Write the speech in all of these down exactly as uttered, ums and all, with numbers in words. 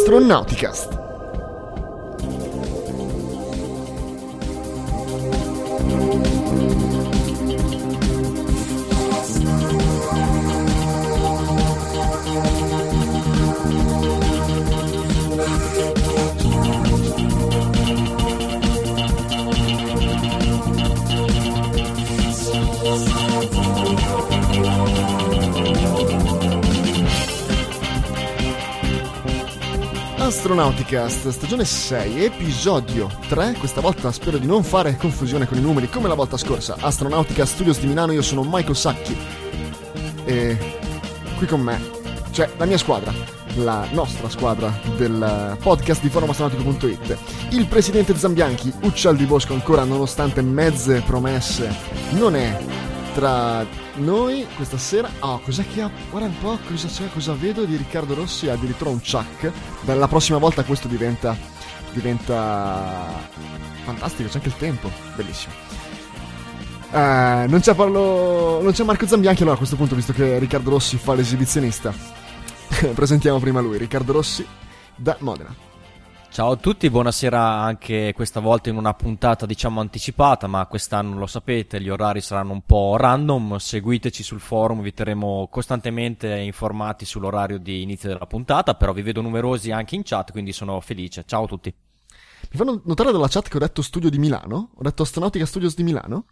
Astronauticast. Astronauticast, stagione sei, episodio tre. Questa volta spero di non fare confusione con i numeri come la volta scorsa. Astronauticast Studios di Milano, io sono Michael Sacchi e qui con me c'è la mia squadra, la nostra squadra del podcast di forum astronautico punto it. Il presidente Zambianchi, Uccial di Bosco, ancora nonostante mezze promesse non è tra noi questa sera. Oh, cos'è che ha? Guarda un po' cosa c'è, cosa vedo di Riccardo Rossi. Ha addirittura un chuck. Dalla prossima volta questo diventa diventa fantastico, c'è anche il tempo, bellissimo. Uh, non c'è Paolo, non c'è Marco Zambianchi. Allora a questo punto, visto che Riccardo Rossi fa l'esibizionista, presentiamo prima lui, Riccardo Rossi da Modena. Ciao a tutti, buonasera anche questa volta in una puntata diciamo anticipata, ma quest'anno lo sapete, gli orari saranno un po' random, seguiteci sul forum, vi terremo costantemente informati sull'orario di inizio della puntata, però vi vedo numerosi anche in chat, quindi sono felice. Ciao a tutti. Mi fanno notare dalla chat che ho detto studio di Milano, ho detto Astronautica Studios di Milano.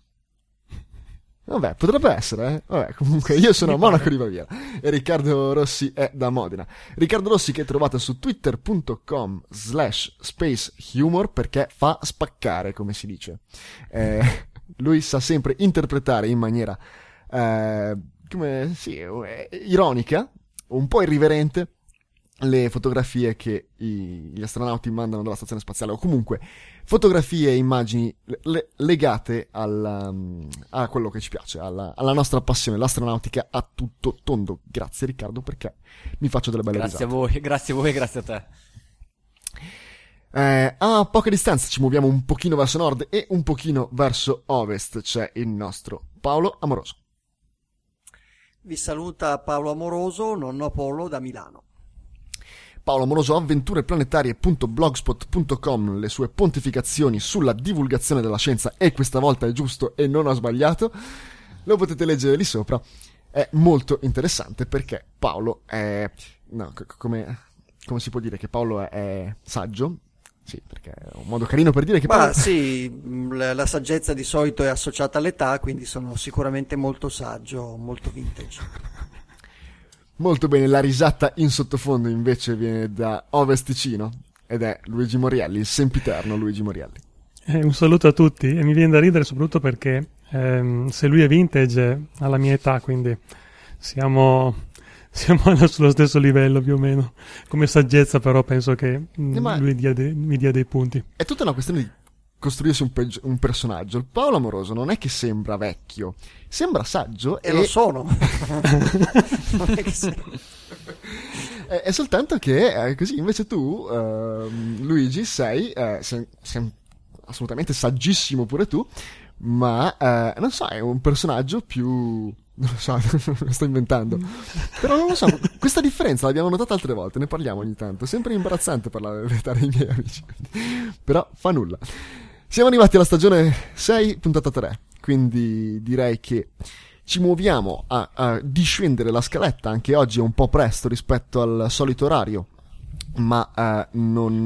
Vabbè, potrebbe essere, eh? Vabbè, comunque io sono a Monaco di Baviera e Riccardo Rossi è da Modena. Riccardo Rossi che trovate su twitter punto com slash space humor perché fa spaccare, come si dice. Eh, lui sa sempre interpretare in maniera eh, come sì, ironica, un po' irriverente, le fotografie che i, gli astronauti mandano dalla stazione spaziale, o comunque fotografie e immagini le, legate al, um, a quello che ci piace, alla, alla nostra passione, l'astronautica a tutto tondo. Grazie Riccardo, perché mi faccio delle belle grazie risate. Grazie a voi, grazie a voi, grazie a te. Eh, a poca distanza ci muoviamo un pochino verso nord e un pochino verso ovest. C'è il nostro Paolo Amoroso. Vi saluta Paolo Amoroso, nonno Apollo da Milano. Paolo Amoroso, avventureplanetarie punto blogspot punto com, le sue pontificazioni sulla divulgazione della scienza, e questa volta è giusto e non ho sbagliato, lo potete leggere lì sopra. È molto interessante perché Paolo è... no, c- come, come si può dire che Paolo è, è saggio? Sì, perché è un modo carino per dire che Paolo... Ma sì, la, la saggezza di solito è associata all'età, quindi sono sicuramente molto saggio, molto vintage. Molto bene, la risata in sottofondo invece viene da Ovest Ticino ed è Luigi Morielli, il sempiterno Luigi Morielli. Eh, un saluto a tutti, e mi viene da ridere soprattutto perché ehm, se lui è vintage alla mia età, quindi siamo, siamo sullo stesso livello più o meno. Come saggezza però penso che mh, Ma lui dia de- mi dia dei punti. È tutta una questione di costruirsi un, pe- un personaggio. Il Paolo Amoroso non è che sembra vecchio, sembra saggio e, e... lo sono. Non è, che sei... è, è soltanto che eh, così invece tu uh, Luigi sei, eh, sei, sei assolutamente saggissimo pure tu, ma eh, non so, è un personaggio più, non lo so, lo sto inventando, però non lo so, questa differenza l'abbiamo notata altre volte, ne parliamo ogni tanto, sempre imbarazzante parlare dell'età dei miei amici, però fa nulla. Siamo arrivati alla stagione sei, puntata tre, quindi direi che ci muoviamo a, a discendere la scaletta. Anche oggi è un po' presto rispetto al solito orario, ma eh, non,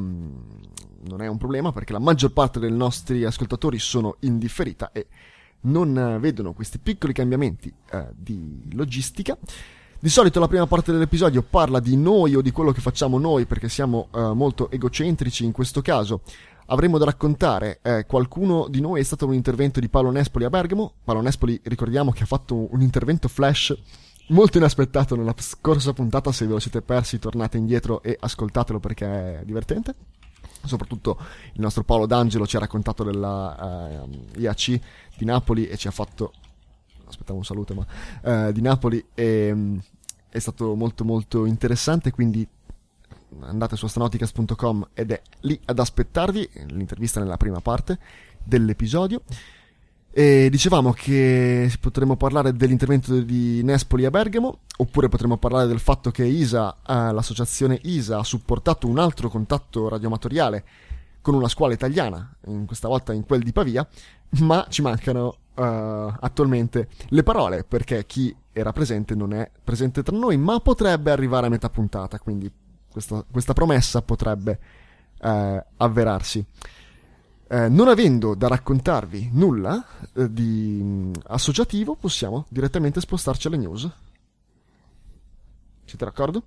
um, non è un problema perché la maggior parte dei nostri ascoltatori sono in differita e non eh, vedono questi piccoli cambiamenti eh, di logistica. Di solito la prima parte dell'episodio parla di noi o di quello che facciamo noi, perché siamo eh, molto egocentrici. In questo caso avremo da raccontare, eh, qualcuno di noi è stato un intervento di Paolo Nespoli a Bergamo. Paolo Nespoli, ricordiamo che ha fatto un intervento flash molto inaspettato nella scorsa puntata. Se ve lo siete persi, tornate indietro e ascoltatelo perché è divertente. Soprattutto il nostro Paolo D'Angelo ci ha raccontato della eh, I A C di Napoli e ci ha fatto... aspettavo un saluto, ma eh, di Napoli e, um, è stato molto molto interessante, quindi andate su astronauticast punto com ed è lì ad aspettarvi l'intervista nella prima parte dell'episodio. E dicevamo che potremmo parlare dell'intervento di Nespoli a Bergamo. oppure potremmo parlare del fatto che I S A, eh, l'associazione I S A ha supportato un altro contatto radioamatoriale con una scuola italiana, in questa volta in quel di Pavia, ma ci mancano uh, attualmente le parole, perché chi era presente non è presente tra noi, ma potrebbe arrivare a metà puntata, quindi questa, questa promessa potrebbe uh, avverarsi. Uh, non avendo da raccontarvi nulla uh, di um, associativo, possiamo direttamente spostarci alle news. Siete d'accordo?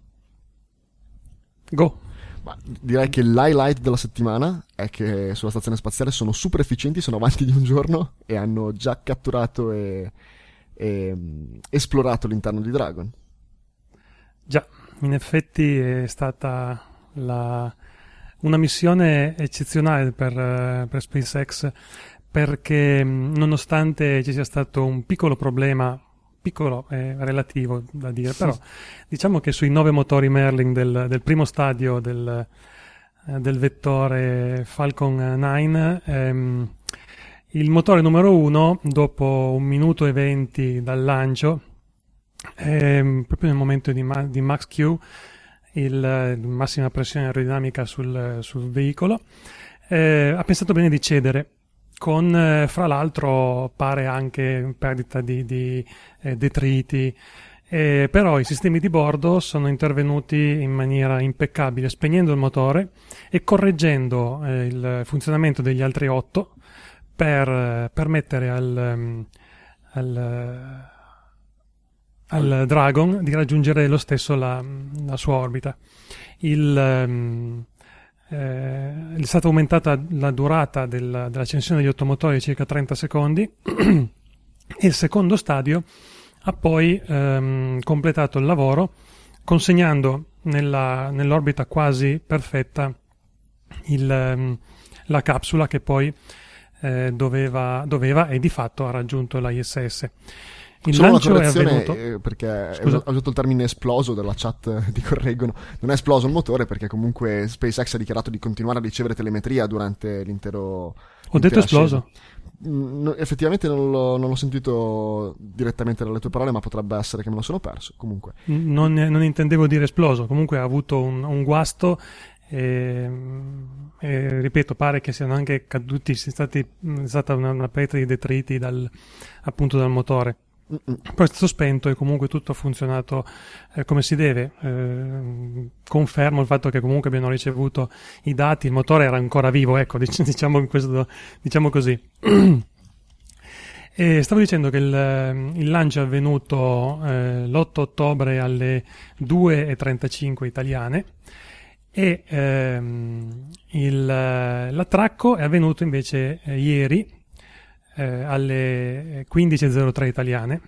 Go! Ma direi che l'highlight della settimana è che sulla stazione spaziale sono super efficienti, sono avanti di un giorno e hanno già catturato e, e um, esplorato l'interno di Dragon. Già, in effetti è stata la, una missione eccezionale per, per SpaceX, perché nonostante ci sia stato un piccolo problema, piccolo è relativo da dire, però diciamo che sui nove motori Merlin del, del primo stadio del, eh, del vettore Falcon nove, ehm, il motore numero uno, dopo un minuto e venti dal lancio, ehm, proprio nel momento di, ma- di Max Q, il, il massima pressione aerodinamica sul, sul veicolo, eh, ha pensato bene di cedere, con eh, fra l'altro pare anche perdita di, di eh, detriti, eh, però i sistemi di bordo sono intervenuti in maniera impeccabile, spegnendo il motore e correggendo eh, il funzionamento degli altri otto per eh, permettere al, um, al, al Dragon di raggiungere lo stesso la, la sua orbita. Il... Um, Eh, è stata aumentata la durata del, dell'accensione degli ottomotori a circa trenta secondi e il secondo stadio ha poi ehm, completato il lavoro consegnando nella, nell'orbita quasi perfetta il, ehm, la capsula che poi eh, doveva, doveva e di fatto ha raggiunto l'I S S. Il Solo lancio una è correzione, avvenuto... eh, perché Scusa. ho usato il termine esploso della chat, eh, ti correggono. Non è esploso il motore, perché comunque SpaceX ha dichiarato di continuare a ricevere telemetria durante l'intero. Ho detto esploso. Mm, no, effettivamente non l'ho, non l'ho sentito direttamente dalle tue parole, ma potrebbe essere che me lo sono perso. Comunque, Non, non intendevo dire esploso, comunque ha avuto un, un guasto. E, e ripeto, pare che siano anche caduti, sia stati, è stata una, una perdita di detriti dal, appunto dal motore. Mm-mm. Poi è stato spento e comunque tutto ha funzionato eh, come si deve. Eh, confermo il fatto che comunque abbiano ricevuto i dati, il motore era ancora vivo, ecco, dic- diciamo, in questo, diciamo così. E stavo dicendo che il, il lancio è avvenuto eh, l'otto ottobre alle due e trentacinque italiane e ehm, il, l'attracco è avvenuto invece eh, ieri Eh, alle quindici e zero tre italiane,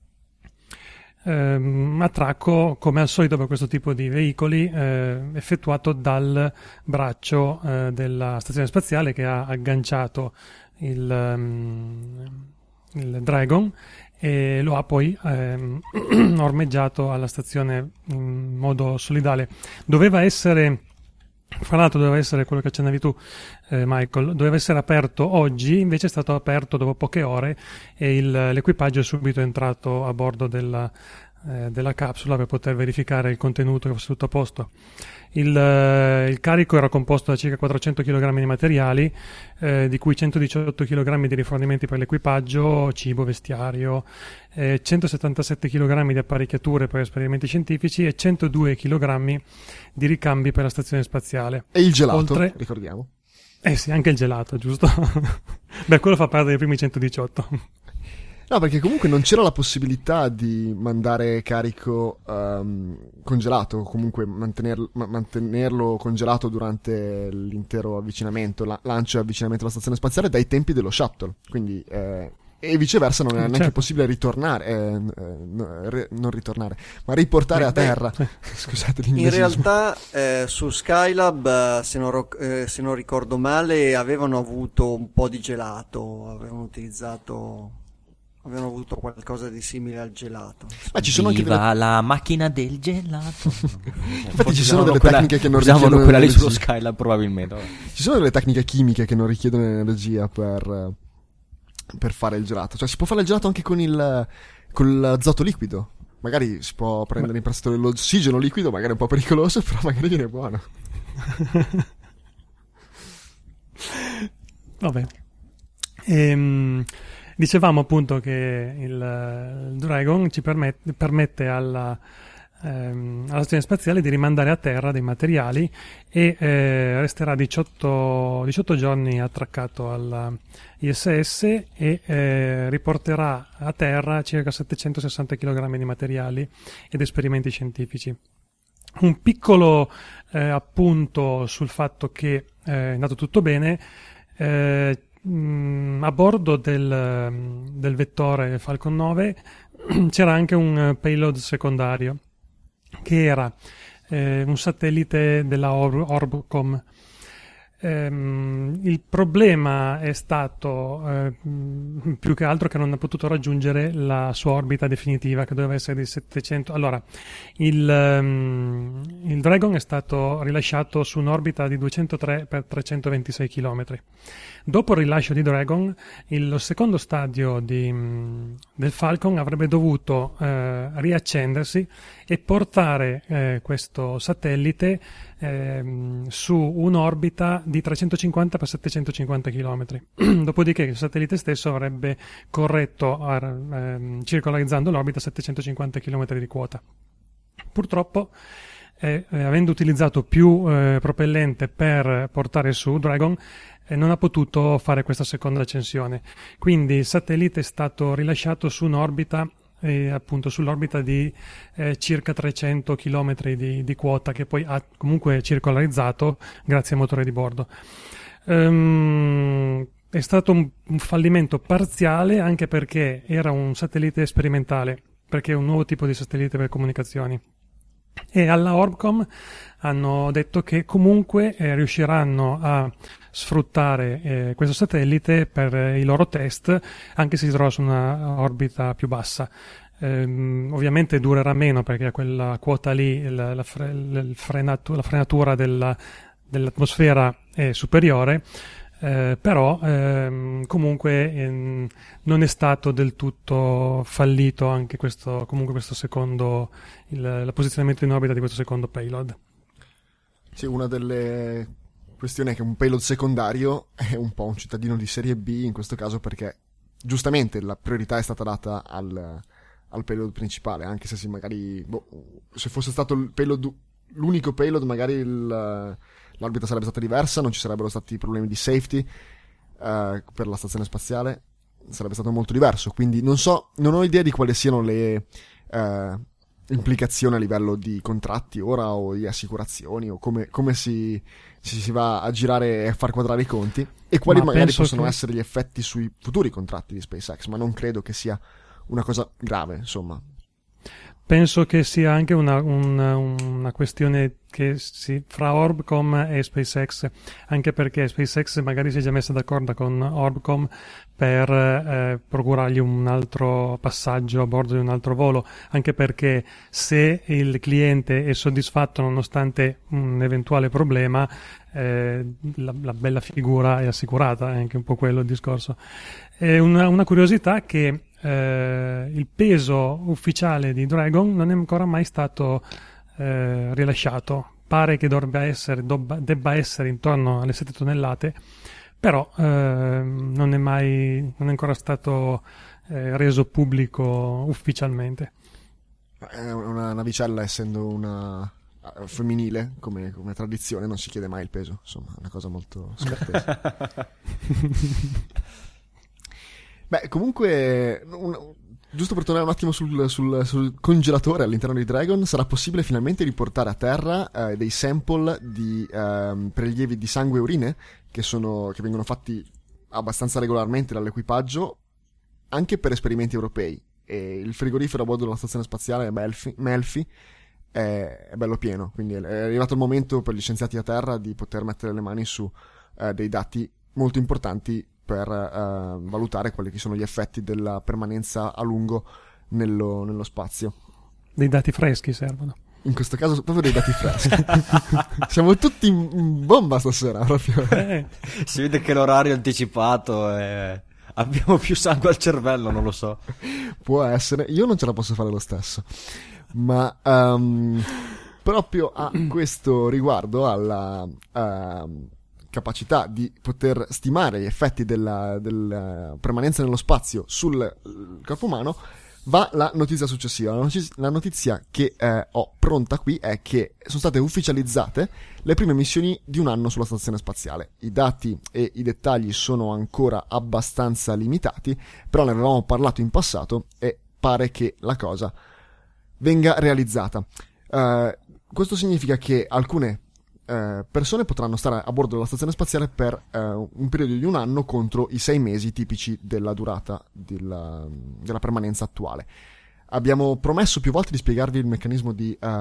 ehm, attracco come al solito per questo tipo di veicoli eh, effettuato dal braccio eh, della stazione spaziale che ha agganciato il, um, il Dragon e lo ha poi ehm, ormeggiato alla stazione in modo solidale. Doveva essere Fra l'altro doveva essere quello che accennavi tu, eh, Michael, doveva essere aperto oggi, invece è stato aperto dopo poche ore e il, l'equipaggio è subito entrato a bordo della, eh, della capsula per poter verificare il contenuto che fosse tutto a posto. Il, eh, il carico era composto da circa quattrocento chilogrammi di materiali, eh, di cui centodiciotto chilogrammi di rifornimenti per l'equipaggio, cibo, vestiario, eh, centosettantasette chilogrammi di apparecchiature per esperimenti scientifici e centodue chilogrammi di ricambi per la stazione spaziale. E il gelato, Oltre... ricordiamo. Eh sì, anche il gelato, giusto? Beh, quello fa parte dei primi centodiciotto. No, perché comunque non c'era la possibilità di mandare carico um, congelato, o comunque mantenerlo, mantenerlo congelato durante l'intero avvicinamento, la, lancio e avvicinamento alla stazione spaziale dai tempi dello shuttle. Quindi, eh, e viceversa non era neanche certo. possibile possibile ritornare, eh, eh, no, re, non ritornare, ma riportare Beh, a terra. Sì. Scusate In l'inglesismo. realtà eh, su Skylab, eh, se, non ro- eh, se non ricordo male, avevano avuto un po' di gelato, avevano utilizzato... avevano avuto qualcosa di simile al gelato. Ma ci sono anche Viva delle... la macchina del gelato. Infatti ci sono delle quella, tecniche che non usavano richiedono quella lì sullo energia. Skylab probabilmente. Ci sono delle tecniche chimiche che non richiedono energia per, per fare il gelato. Cioè si può fare il gelato anche con il con l'azoto liquido. magari si può prendere in prestito dell'ossigeno liquido, magari è un po' pericoloso, però magari viene buono. Vabbè. Ehm, dicevamo appunto che il, il Dragon ci permette, permette alla, ehm, alla stazione spaziale di rimandare a terra dei materiali e eh, resterà diciotto, diciotto giorni attraccato alla I S S e eh, riporterà a terra circa settecentosessanta chilogrammi di materiali ed esperimenti scientifici. Un piccolo eh, appunto sul fatto che eh, è andato tutto bene. Eh, mh, a bordo del, del vettore Falcon nove c'era anche un payload secondario che era eh, un satellite della Or- Orbcom. Ehm, il problema è stato eh, più che altro che non ha potuto raggiungere la sua orbita definitiva, che doveva essere di settecento. Allora, il, um, il Dragon è stato rilasciato su un'orbita di duecentotre per trecentoventisei chilometri. Dopo il rilascio di Dragon, il, lo secondo stadio di, mh, del Falcon avrebbe dovuto eh, riaccendersi e portare eh, questo satellite eh, su un'orbita di trecentocinquanta per settecentocinquanta chilometri. Dopodiché il satellite stesso avrebbe corretto eh, circolarizzando l'orbita a settecentocinquanta chilometri di quota. Purtroppo, eh, eh, avendo utilizzato più eh, propellente per portare su Dragon, eh, non ha potuto fare questa seconda ascensione. Quindi il satellite è stato rilasciato su un'orbita E appunto sull'orbita di eh, circa trecento chilometri di, di quota, che poi ha comunque circolarizzato grazie ai motori di bordo. Um, è stato un, un fallimento parziale, anche perché era un satellite sperimentale, perché è un nuovo tipo di satellite per comunicazioni. E alla Orbcom hanno detto che comunque eh, riusciranno a sfruttare eh, questo satellite per eh, i loro test, anche se si trova su una orbita più bassa. Ehm, ovviamente durerà meno, perché a quella quota lì la, la, fre, la, frenatu, la frenatura della, dell'atmosfera è superiore, eh, però ehm, comunque ehm, non è stato del tutto fallito anche questo, comunque questo secondo, il, il posizionamento in orbita di questo secondo payload. Sì, una delle questioni è che un payload secondario è un po' un cittadino di serie B in questo caso, perché giustamente la priorità è stata data al, al payload principale, anche se si magari boh, se fosse stato il payload, l'unico payload, magari il, l'orbita sarebbe stata diversa, non ci sarebbero stati problemi di safety uh, per la stazione spaziale, sarebbe stato molto diverso. Quindi non so, non ho idea di quali siano le uh, implicazioni a livello di contratti ora, o di assicurazioni, o come, come si, si, si va a girare e a far quadrare i conti, e quali ma magari possono che... essere gli effetti sui futuri contratti di SpaceX, ma non credo che sia una cosa grave, insomma. Penso che sia anche una, una, una questione che si, fra Orbcom e SpaceX, anche perché SpaceX magari si è già messa d'accordo con Orbcom per eh, procurargli un altro passaggio a bordo di un altro volo, anche perché se il cliente è soddisfatto nonostante un eventuale problema, eh, la, la bella figura è assicurata, è anche un po' quello il discorso. È una, una curiosità che Eh, il peso ufficiale di Dragon non è ancora mai stato eh, rilasciato. Pare che dovrebbe essere, dobba, debba essere intorno alle sette tonnellate, però eh, non è mai non è ancora stato eh, reso pubblico ufficialmente. È una navicella, essendo una femminile come, come tradizione, non si chiede mai il peso, insomma è una cosa molto scartesa. Beh, comunque, un, giusto per tornare un attimo sul, sul, sul congelatore all'interno di Dragon, sarà possibile finalmente riportare a terra eh, dei sample di eh, prelievi di sangue e urine che, sono, che vengono fatti abbastanza regolarmente dall'equipaggio, anche per esperimenti europei. E il frigorifero a bordo della stazione spaziale Melfi, Melfi è, è bello pieno, quindi è arrivato il momento per gli scienziati a terra di poter mettere le mani su eh, dei dati molto importanti per uh, valutare quali sono gli effetti della permanenza a lungo nello, nello spazio. Dei dati freschi servono. In questo caso proprio dei dati freschi. Siamo tutti in bomba stasera proprio. Eh. Si vede che l'orario anticipato è abbiamo più sangue al cervello, non lo so. Può essere, io non ce la posso fare lo stesso, ma um, proprio a questo riguardo, alla uh, capacità di poter stimare gli effetti della, della permanenza nello spazio sul corpo umano, va la notizia successiva. La notizia, la notizia che eh, ho pronta qui è che sono state ufficializzate le prime missioni di un anno sulla stazione spaziale. I dati e i dettagli sono ancora abbastanza limitati, però ne avevamo parlato in passato e pare che la cosa venga realizzata. Uh, questo significa che alcune uh, persone potranno stare a bordo della stazione spaziale per uh, un periodo di un anno contro i sei mesi tipici della durata della, della permanenza attuale. Abbiamo promesso più volte di spiegarvi il meccanismo di uh,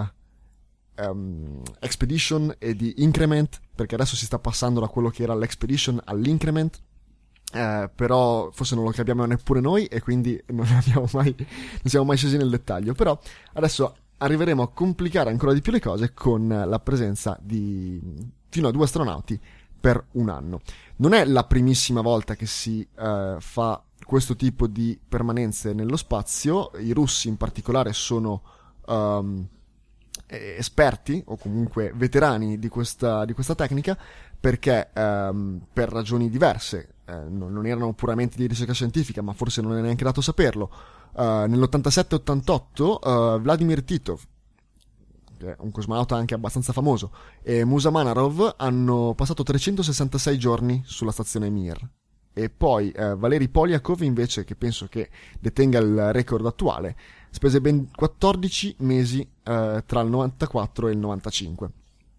um, expedition e di increment, perché adesso si sta passando da quello che era l'expedition all'increment. Eh, però forse non lo capiamo neppure noi e quindi non abbiamo mai non siamo mai scesi nel dettaglio. Però adesso arriveremo a complicare ancora di più le cose con la presenza di fino a due astronauti per un anno. Non è la primissima volta che si eh, fa questo tipo di permanenze nello spazio. I russi in particolare sono um, esperti o comunque veterani di questa, di questa tecnica, perché um, per ragioni diverse, eh, non, non erano puramente di ricerca scientifica, ma forse non è neanche dato saperlo, uh, nell'ottantasette ottantotto uh, Vladimir Titov, che è un cosmonauta anche abbastanza famoso, e Musa Manarov hanno passato trecentosessantasei giorni sulla stazione Mir. E poi eh, Valery Polyakov, invece, che penso che detenga il record attuale, spese ben quattordici mesi eh, tra il novantaquattro e il novantacinque.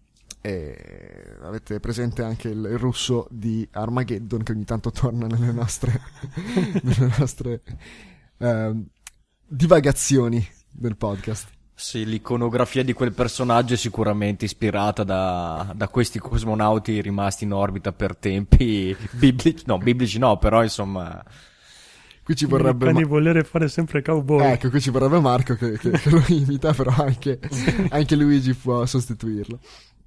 E avete presente anche il, il russo di Armageddon, che ogni tanto torna nelle nostre, nelle nostre eh, divagazioni del podcast. Sì, l'iconografia di quel personaggio è sicuramente ispirata da, da questi cosmonauti rimasti in orbita per tempi biblici, no, biblici no, però insomma... Qui ci vorrebbe... Ma... volere fare sempre cowboy. Ecco, qui ci vorrebbe Marco che, che, che lo imita, però anche, anche Luigi può sostituirlo.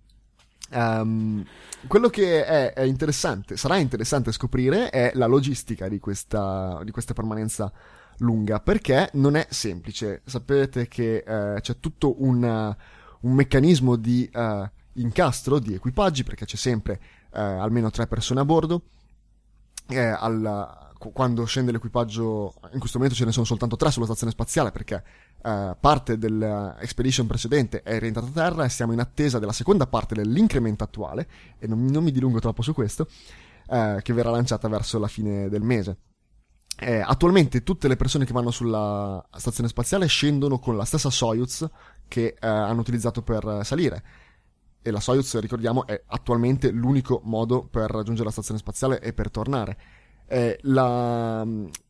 Um, quello che è, è interessante, sarà interessante scoprire, è la logistica di questa, di questa permanenza lunga, perché non è semplice. Sapete che eh, c'è tutto un, un meccanismo di uh, incastro di equipaggi, perché c'è sempre uh, almeno tre persone a bordo. Eh, al, quando scende l'equipaggio, in questo momento ce ne sono soltanto tre sulla stazione spaziale, perché uh, parte dell'expedition precedente è rientrata a terra e siamo in attesa della seconda parte dell'incremento attuale, e non, non mi dilungo troppo su questo, uh, che verrà lanciata verso la fine del mese. Eh, attualmente tutte le persone che vanno sulla stazione spaziale scendono con la stessa Soyuz che eh, hanno utilizzato per salire, e la Soyuz, ricordiamo, è attualmente l'unico modo per raggiungere la stazione spaziale e per tornare. Eh, la...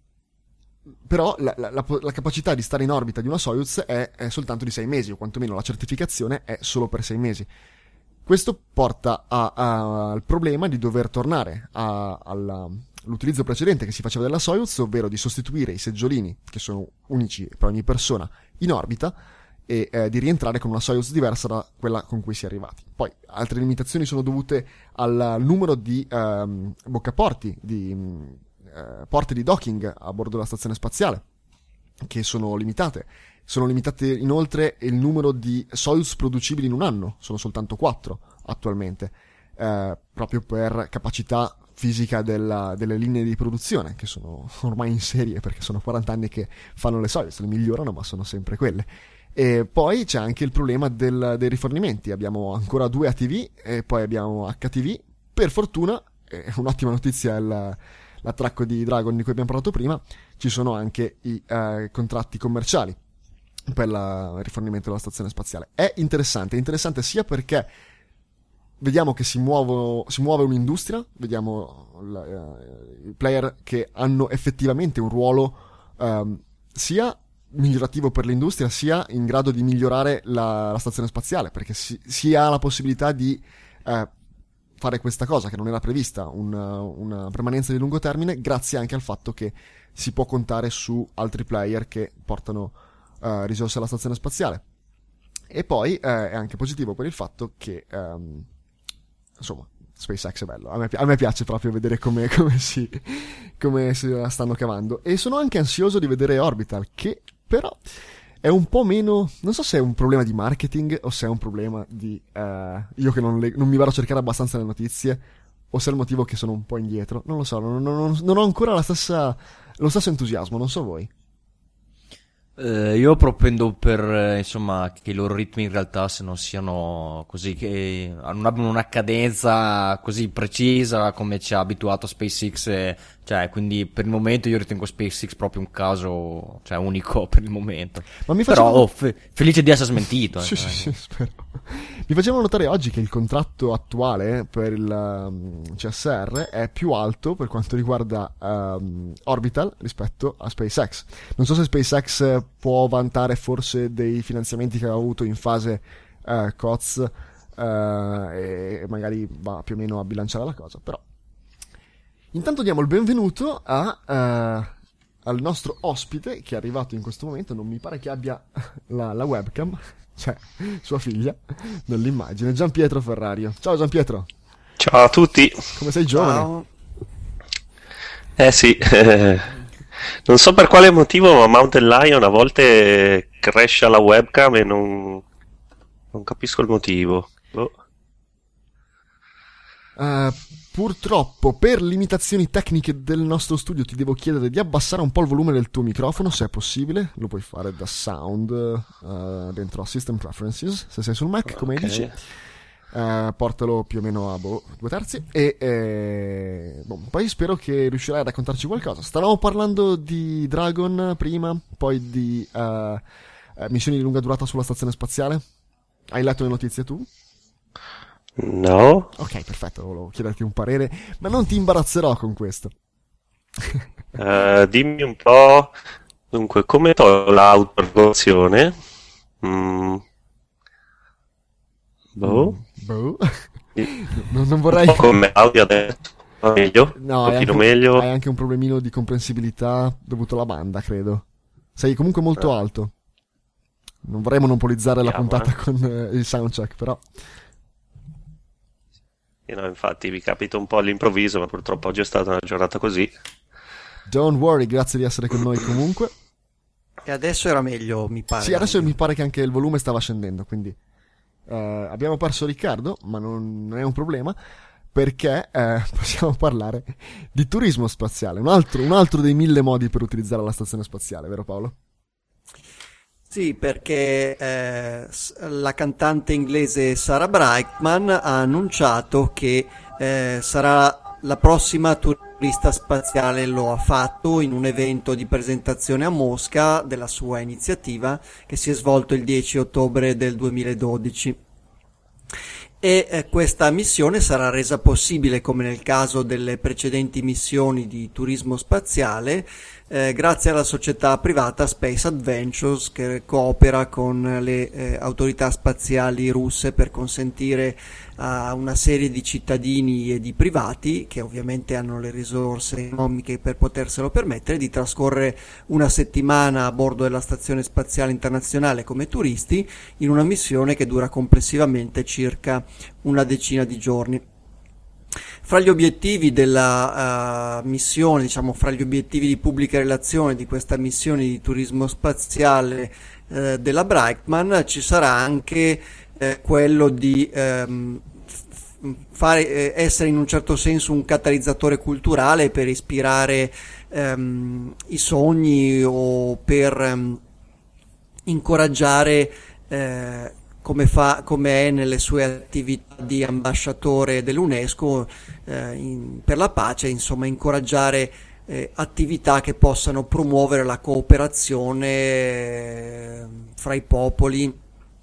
Però la, la, la, la capacità di stare in orbita di una Soyuz è, è soltanto di sei mesi, o quantomeno la certificazione è solo per sei mesi. Questo porta a, a, al problema di dover tornare a, alla l'utilizzo precedente che si faceva della Soyuz, ovvero di sostituire i seggiolini, che sono unici per ogni persona, in orbita, e eh, di rientrare con una Soyuz diversa da quella con cui si è arrivati. Poi altre limitazioni sono dovute al numero di ehm, boccaporti, di eh, porte di docking a bordo della stazione spaziale, che sono limitate. Sono limitate inoltre il numero di Soyuz producibili in un anno, sono soltanto quattro attualmente, eh, proprio per capacità fisica della, delle linee di produzione, che sono ormai in serie, perché sono quaranta anni che fanno le Soyuz, le migliorano, ma sono sempre quelle. E poi c'è anche il problema del, dei rifornimenti. Abbiamo ancora due A T V e poi abbiamo H T V. Per fortuna, eh, un'ottima notizia è la, l'attracco di Dragon di cui abbiamo parlato prima, ci sono anche i eh, contratti commerciali per la, il rifornimento della stazione spaziale. È interessante, è interessante sia perché vediamo che si, muovo, si muove un'industria, vediamo la, uh, i player che hanno effettivamente un ruolo um, sia migliorativo per l'industria, sia in grado di migliorare la, la stazione spaziale, perché si, si ha la possibilità di uh, fare questa cosa che non era prevista, una, una permanenza di lungo termine, grazie anche al fatto che si può contare su altri player che portano uh, risorse alla stazione spaziale. E poi uh, è anche positivo per il fatto che um, insomma, SpaceX è bello, a me, a me piace proprio vedere come, come, si, come si la stanno cavando, e sono anche ansioso di vedere Orbital, che però è un po' meno, non so se è un problema di marketing o se è un problema di uh, io che non, le, non mi vado a cercare abbastanza le notizie, o se è il motivo che sono un po' indietro, non lo so, non, non, non ho ancora la stessa, lo stesso entusiasmo, non so voi. Eh, io propendo per eh, insomma che i loro ritmi in realtà, se non siano così, che non abbiano una cadenza così precisa come ci ha abituato SpaceX, e, cioè, quindi per il momento io ritengo SpaceX proprio un caso, cioè, unico per il momento. Ma mi facevo... Però oh, fe- felice di essere smentito. sì, eh, sì, sì, spero. Mi facevano notare oggi che il contratto attuale per il um, C S R è più alto per quanto riguarda um, Orbital rispetto a SpaceX. Non so se SpaceX può vantare forse dei finanziamenti che ha avuto in fase uh, C O Z uh, e magari va più o meno a bilanciare la cosa, però intanto diamo il benvenuto a, uh, al nostro ospite che è arrivato in questo momento. Non mi pare che abbia la, la webcam, cioè sua figlia nell'immagine. Gianpietro Ferrario. Ciao Gianpietro. Ciao a tutti. Come sei giovane? Ciao. Eh sì, eh, non so per quale motivo, ma Mountain Lion a volte cresce la webcam e non, non capisco il motivo. Boh. Uh, purtroppo per limitazioni tecniche del nostro studio ti devo chiedere di abbassare un po' il volume del tuo microfono, se è possibile. Lo puoi fare da sound uh, dentro a System Preferences, se sei sul Mac, come Okay. dici. Uh, portalo più o meno a boh, due terzi e eh, boh, poi spero che riuscirai a raccontarci qualcosa. Stavamo parlando di Dragon prima, poi di uh, uh, missioni di lunga durata sulla stazione spaziale. Hai letto le notizie tu? No. Ok, perfetto, volevo chiederti un parere, ma non ti imbarazzerò con questo. Eh, dimmi un po'. Dunque, come to l'autoregolazione? Mm. Boh. Boh. Sì. non, non vorrei... Un po' come audio adesso. Va meglio? No, Un hai pochino anche, meglio. hai anche un problemino di comprensibilità dovuto alla banda, credo. Sei comunque molto Eh. alto. Non vorrei monopolizzare la Vediamo, puntata eh. con eh, il soundcheck, però... Sì, no, infatti mi capita un po' all'improvviso, ma purtroppo oggi è stata una giornata così. Don't worry, grazie di essere con noi comunque. E adesso era meglio, mi pare. Sì, adesso anche. mi pare che anche il volume stava scendendo, quindi... eh, abbiamo perso Riccardo, ma non, non è un problema, perché eh, possiamo parlare di turismo spaziale, un altro, un altro dei mille modi per utilizzare la stazione spaziale, vero Paolo? Sì, perché eh, s- la cantante inglese Sarah Brightman ha annunciato che eh, sarà la prossima turista spaziale. Lo ha fatto in un evento di presentazione a Mosca della sua iniziativa che si è svolto il dieci ottobre del duemiladodici. E eh, questa missione sarà resa possibile, come nel caso delle precedenti missioni di turismo spaziale, eh, grazie alla società privata Space Adventures, che coopera con le eh, autorità spaziali russe per consentire a una serie di cittadini e di privati, che ovviamente hanno le risorse economiche per poterselo permettere, di trascorrere una settimana a bordo della Stazione Spaziale Internazionale come turisti, in una missione che dura complessivamente circa una decina di giorni. Fra gli obiettivi della uh, missione, diciamo fra gli obiettivi di pubblica relazione di questa missione di turismo spaziale uh, della Brightman, ci sarà anche uh, quello di um, f- fare, eh, essere in un certo senso un catalizzatore culturale per ispirare um, i sogni o per um, incoraggiare eh, come fa, come è nelle sue attività di ambasciatore dell'UNESCO eh, in, per la pace, insomma incoraggiare eh, attività che possano promuovere la cooperazione eh, fra i popoli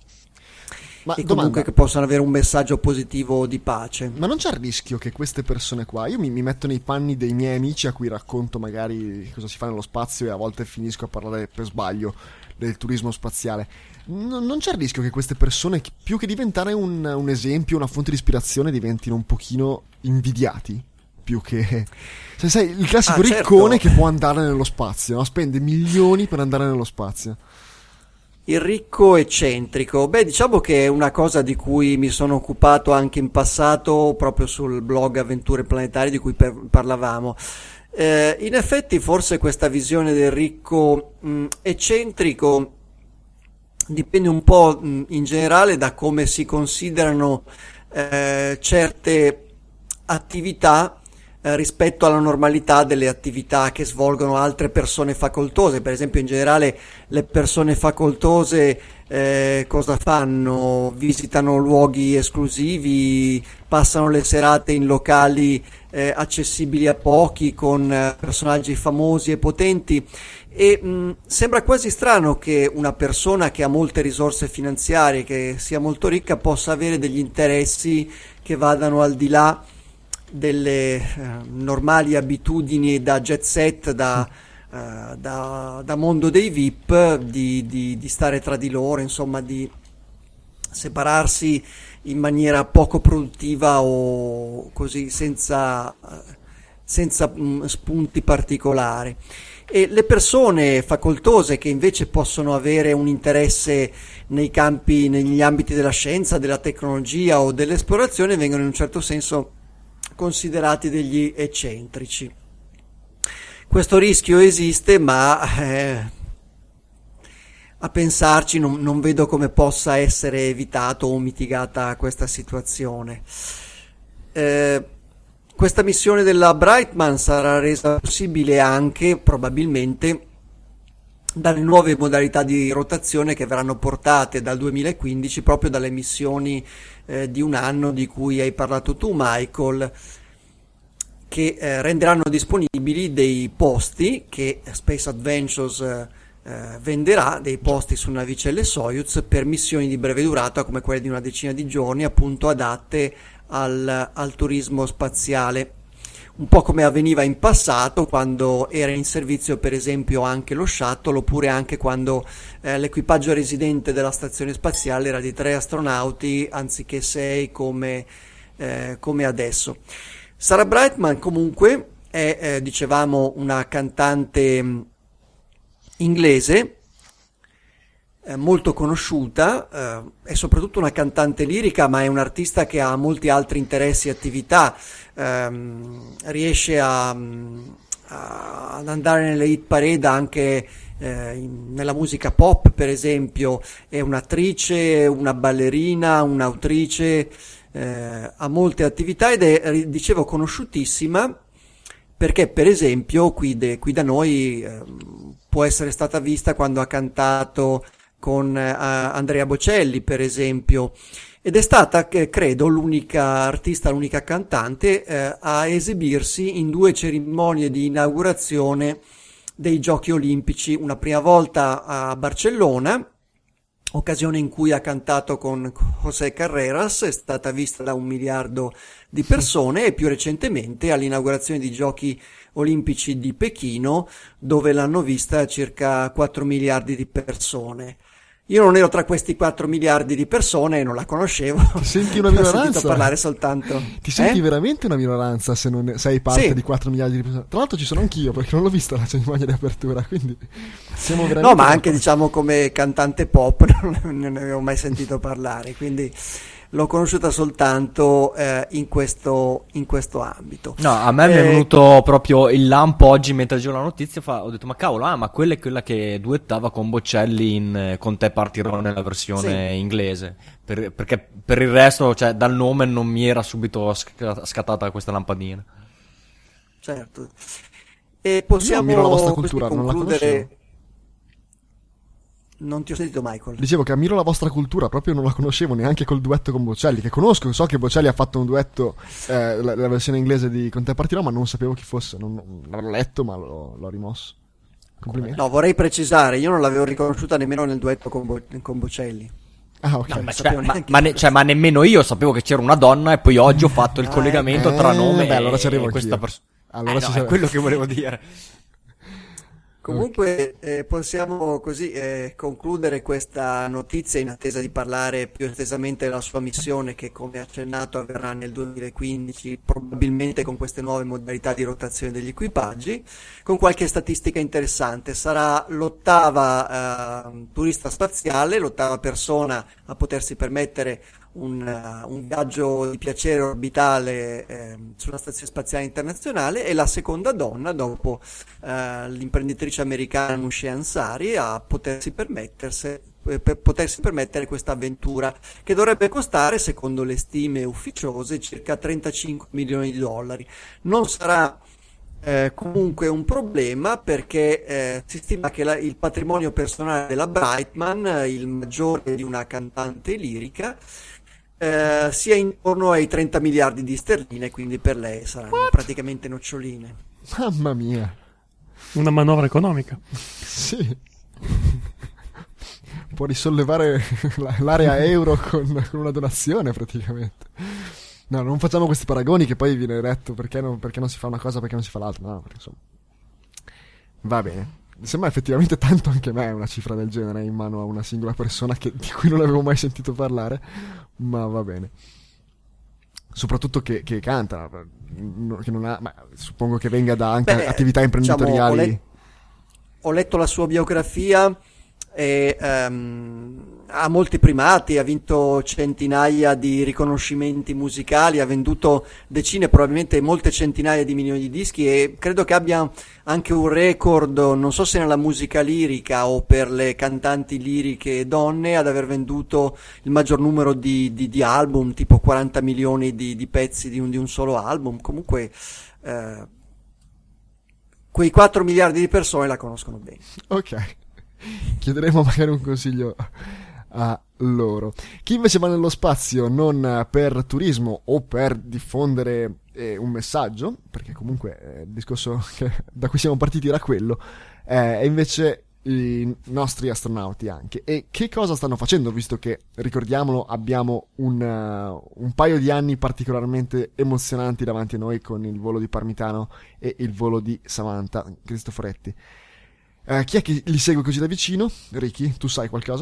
Ma e domanda, comunque che possano avere un messaggio positivo di pace. ma non c'è il rischio che queste persone qua, io mi, mi metto nei panni dei miei amici a cui racconto magari cosa si fa nello spazio e a volte finisco a parlare per sbaglio del turismo spaziale, non, non c'è il rischio che queste persone, più che diventare un, un esempio, una fonte di ispirazione, diventino un pochino invidiati? Più che... Cioè, sai, il classico Ah, certo. riccone che può andare nello spazio, no? Spende milioni per andare nello spazio. Il ricco eccentrico. Beh, diciamo che è una cosa di cui mi sono occupato anche in passato, proprio sul blog Avventure Planetarie di cui per- parlavamo. Eh, in effetti, forse questa visione del ricco mh, eccentrico dipende un po' mh, in generale da come si considerano eh, certe attività eh, rispetto alla normalità delle attività che svolgono altre persone facoltose. Per esempio, in generale le persone facoltose eh, cosa fanno? Visitano luoghi esclusivi, passano le serate in locali eh, accessibili a pochi, con eh, personaggi famosi e potenti. E mh, sembra quasi strano che una persona che ha molte risorse finanziarie, che sia molto ricca, possa avere degli interessi che vadano al di là delle eh, normali abitudini da jet set, da, eh, da, da mondo dei V I P, di, di, di stare tra di loro, insomma di separarsi in maniera poco produttiva o così, senza, senza mh, spunti particolari. E le persone facoltose che invece possono avere un interesse nei campi, negli ambiti della scienza, della tecnologia o dell'esplorazione vengono in un certo senso considerati degli eccentrici. Questo rischio esiste, ma eh, a pensarci non, non vedo come possa essere evitato o mitigata questa situazione. Eh, questa missione della Brightman sarà resa possibile anche, probabilmente, dalle nuove modalità di rotazione che verranno portate dal duemilaquindici, proprio dalle missioni eh, di un anno di cui hai parlato tu, Michael, che eh, renderanno disponibili dei posti che Space Adventures eh, venderà, dei posti su navicelle Soyuz per missioni di breve durata come quelle di una decina di giorni, appunto adatte al, al turismo spaziale. Un po' come avveniva in passato quando era in servizio per esempio anche lo shuttle, oppure anche quando eh, l'equipaggio residente della stazione spaziale era di tre astronauti anziché sei come, eh, come adesso. Sarah Brightman comunque è, eh, dicevamo, una cantante mh, inglese eh, molto conosciuta, eh, è soprattutto una cantante lirica, ma è un artista che ha molti altri interessi e attività. Um, riesce a, a, ad andare nelle hit parade anche eh, in, nella musica pop, per esempio. È un'attrice, una ballerina, un'autrice, eh, ha molte attività ed è, dicevo, conosciutissima perché, per esempio, qui, de, qui da noi eh, può essere stata vista quando ha cantato con eh, Andrea Bocelli, per esempio. Ed è stata, credo, l'unica artista, l'unica cantante eh, a esibirsi in due cerimonie di inaugurazione dei Giochi Olimpici, una prima volta a Barcellona, occasione in cui ha cantato con José Carreras, è stata vista da un miliardo di persone, e più recentemente all'inaugurazione dei Giochi Olimpici di Pechino, dove l'hanno vista circa quattro miliardi di persone. Io non ero tra questi quattro miliardi di persone e non la conoscevo. Ti senti una Ho minoranza? sentito parlare soltanto. Ti senti eh? veramente una minoranza se non sei parte Sì. di quattro miliardi di persone. Tra l'altro ci sono anch'io perché non l'ho vista la cerimonia di apertura, quindi siamo veramente... No, ma anche diciamo come cantante pop non ne avevo mai sentito parlare, quindi l'ho conosciuta soltanto eh, in questo in questo ambito. No, a me mi è Eh, venuto proprio il lampo oggi mentre leggevo la notizia, fa, ho detto ma cavolo, ah ma quella è quella che duettava con Bocelli in eh, Con te partirò nella versione Sì. inglese, per- perché per il resto, cioè dal nome non mi era subito sc- scattata questa lampadina. Certo. E possiamo ammiro la vostra così cultura, non la concludere. conoscevo. Non ti ho sentito, Michael. Dicevo che ammiro la vostra cultura, proprio non la conoscevo neanche col duetto con Bocelli, che conosco, so che Bocelli ha fatto un duetto, eh, la, la versione inglese di Con te partirò, ma non sapevo chi fosse, non, non l'avrò letto, ma l'ho, l'ho rimosso. Complimenti. No, vorrei precisare, io non l'avevo riconosciuta nemmeno nel duetto con, Bo- con Bocelli. Ah, ok. No, ma, non cioè, sapevo ma- neanche ma di ne- questo. cioè, ma nemmeno io sapevo che c'era una donna e poi oggi ho fatto il Ah, collegamento eh, tra nome beh, allora e ci arrivo questa anch'io. persona. Allora Eh, ci no, sarà- è quello che volevo dire. Comunque eh, possiamo così eh, concludere questa notizia in attesa di parlare più estesamente della sua missione che, come accennato, avverrà nel duemilaquindici, probabilmente con queste nuove modalità di rotazione degli equipaggi, con qualche statistica interessante. Sarà l'ottava eh, turista spaziale, l'ottava persona a potersi permettere un, uh, un viaggio di piacere orbitale eh, sulla Stazione Spaziale Internazionale, e la seconda donna dopo uh, l'imprenditrice americana Nooshi Ansari a potersi permettersi per potersi permettere questa avventura, che dovrebbe costare, secondo le stime ufficiose, circa trentacinque milioni di dollari. Non sarà Eh, comunque un problema, perché eh, si stima che la, il patrimonio personale della Brightman, il maggiore di una cantante lirica, eh, sia intorno ai trenta miliardi di sterline, quindi per lei saranno What? praticamente noccioline. Mamma mia. Una manovra economica. Sì. Può risollevare l'area euro con, con una donazione praticamente. No, non facciamo questi paragoni che poi viene detto perché non, perché non si fa una cosa, perché non si fa l'altra. No, perché insomma. Va bene. Mi sembra effettivamente tanto anche a me una cifra del genere in mano a una singola persona che, di cui non avevo mai sentito parlare, ma va bene. Soprattutto che, che canta, che non ha, ma suppongo che venga da anche Beh, attività imprenditoriali. Diciamo, ho, let- ho letto la sua biografia e um, ha molti primati, ha vinto centinaia di riconoscimenti musicali, ha venduto decine, probabilmente molte centinaia di milioni di dischi, e credo che abbia anche un record, non so se nella musica lirica o per le cantanti liriche donne, ad aver venduto il maggior numero di, di, di album, tipo quaranta milioni di, di pezzi di un, di un solo album. Comunque eh, quei quattro miliardi di persone la conoscono bene. Ok. Chiederemo magari un consiglio a loro. Chi invece va nello spazio non per turismo o per diffondere eh, un messaggio, perché comunque eh, il discorso che, da cui siamo partiti era quello, eh, è invece i nostri astronauti anche. E che cosa stanno facendo, visto che, ricordiamolo, abbiamo un, uh, un paio di anni particolarmente emozionanti davanti a noi con il volo di Parmitano e il volo di Samantha Cristoforetti. Uh, chi è che li segue così da vicino? Ricky, tu sai qualcosa?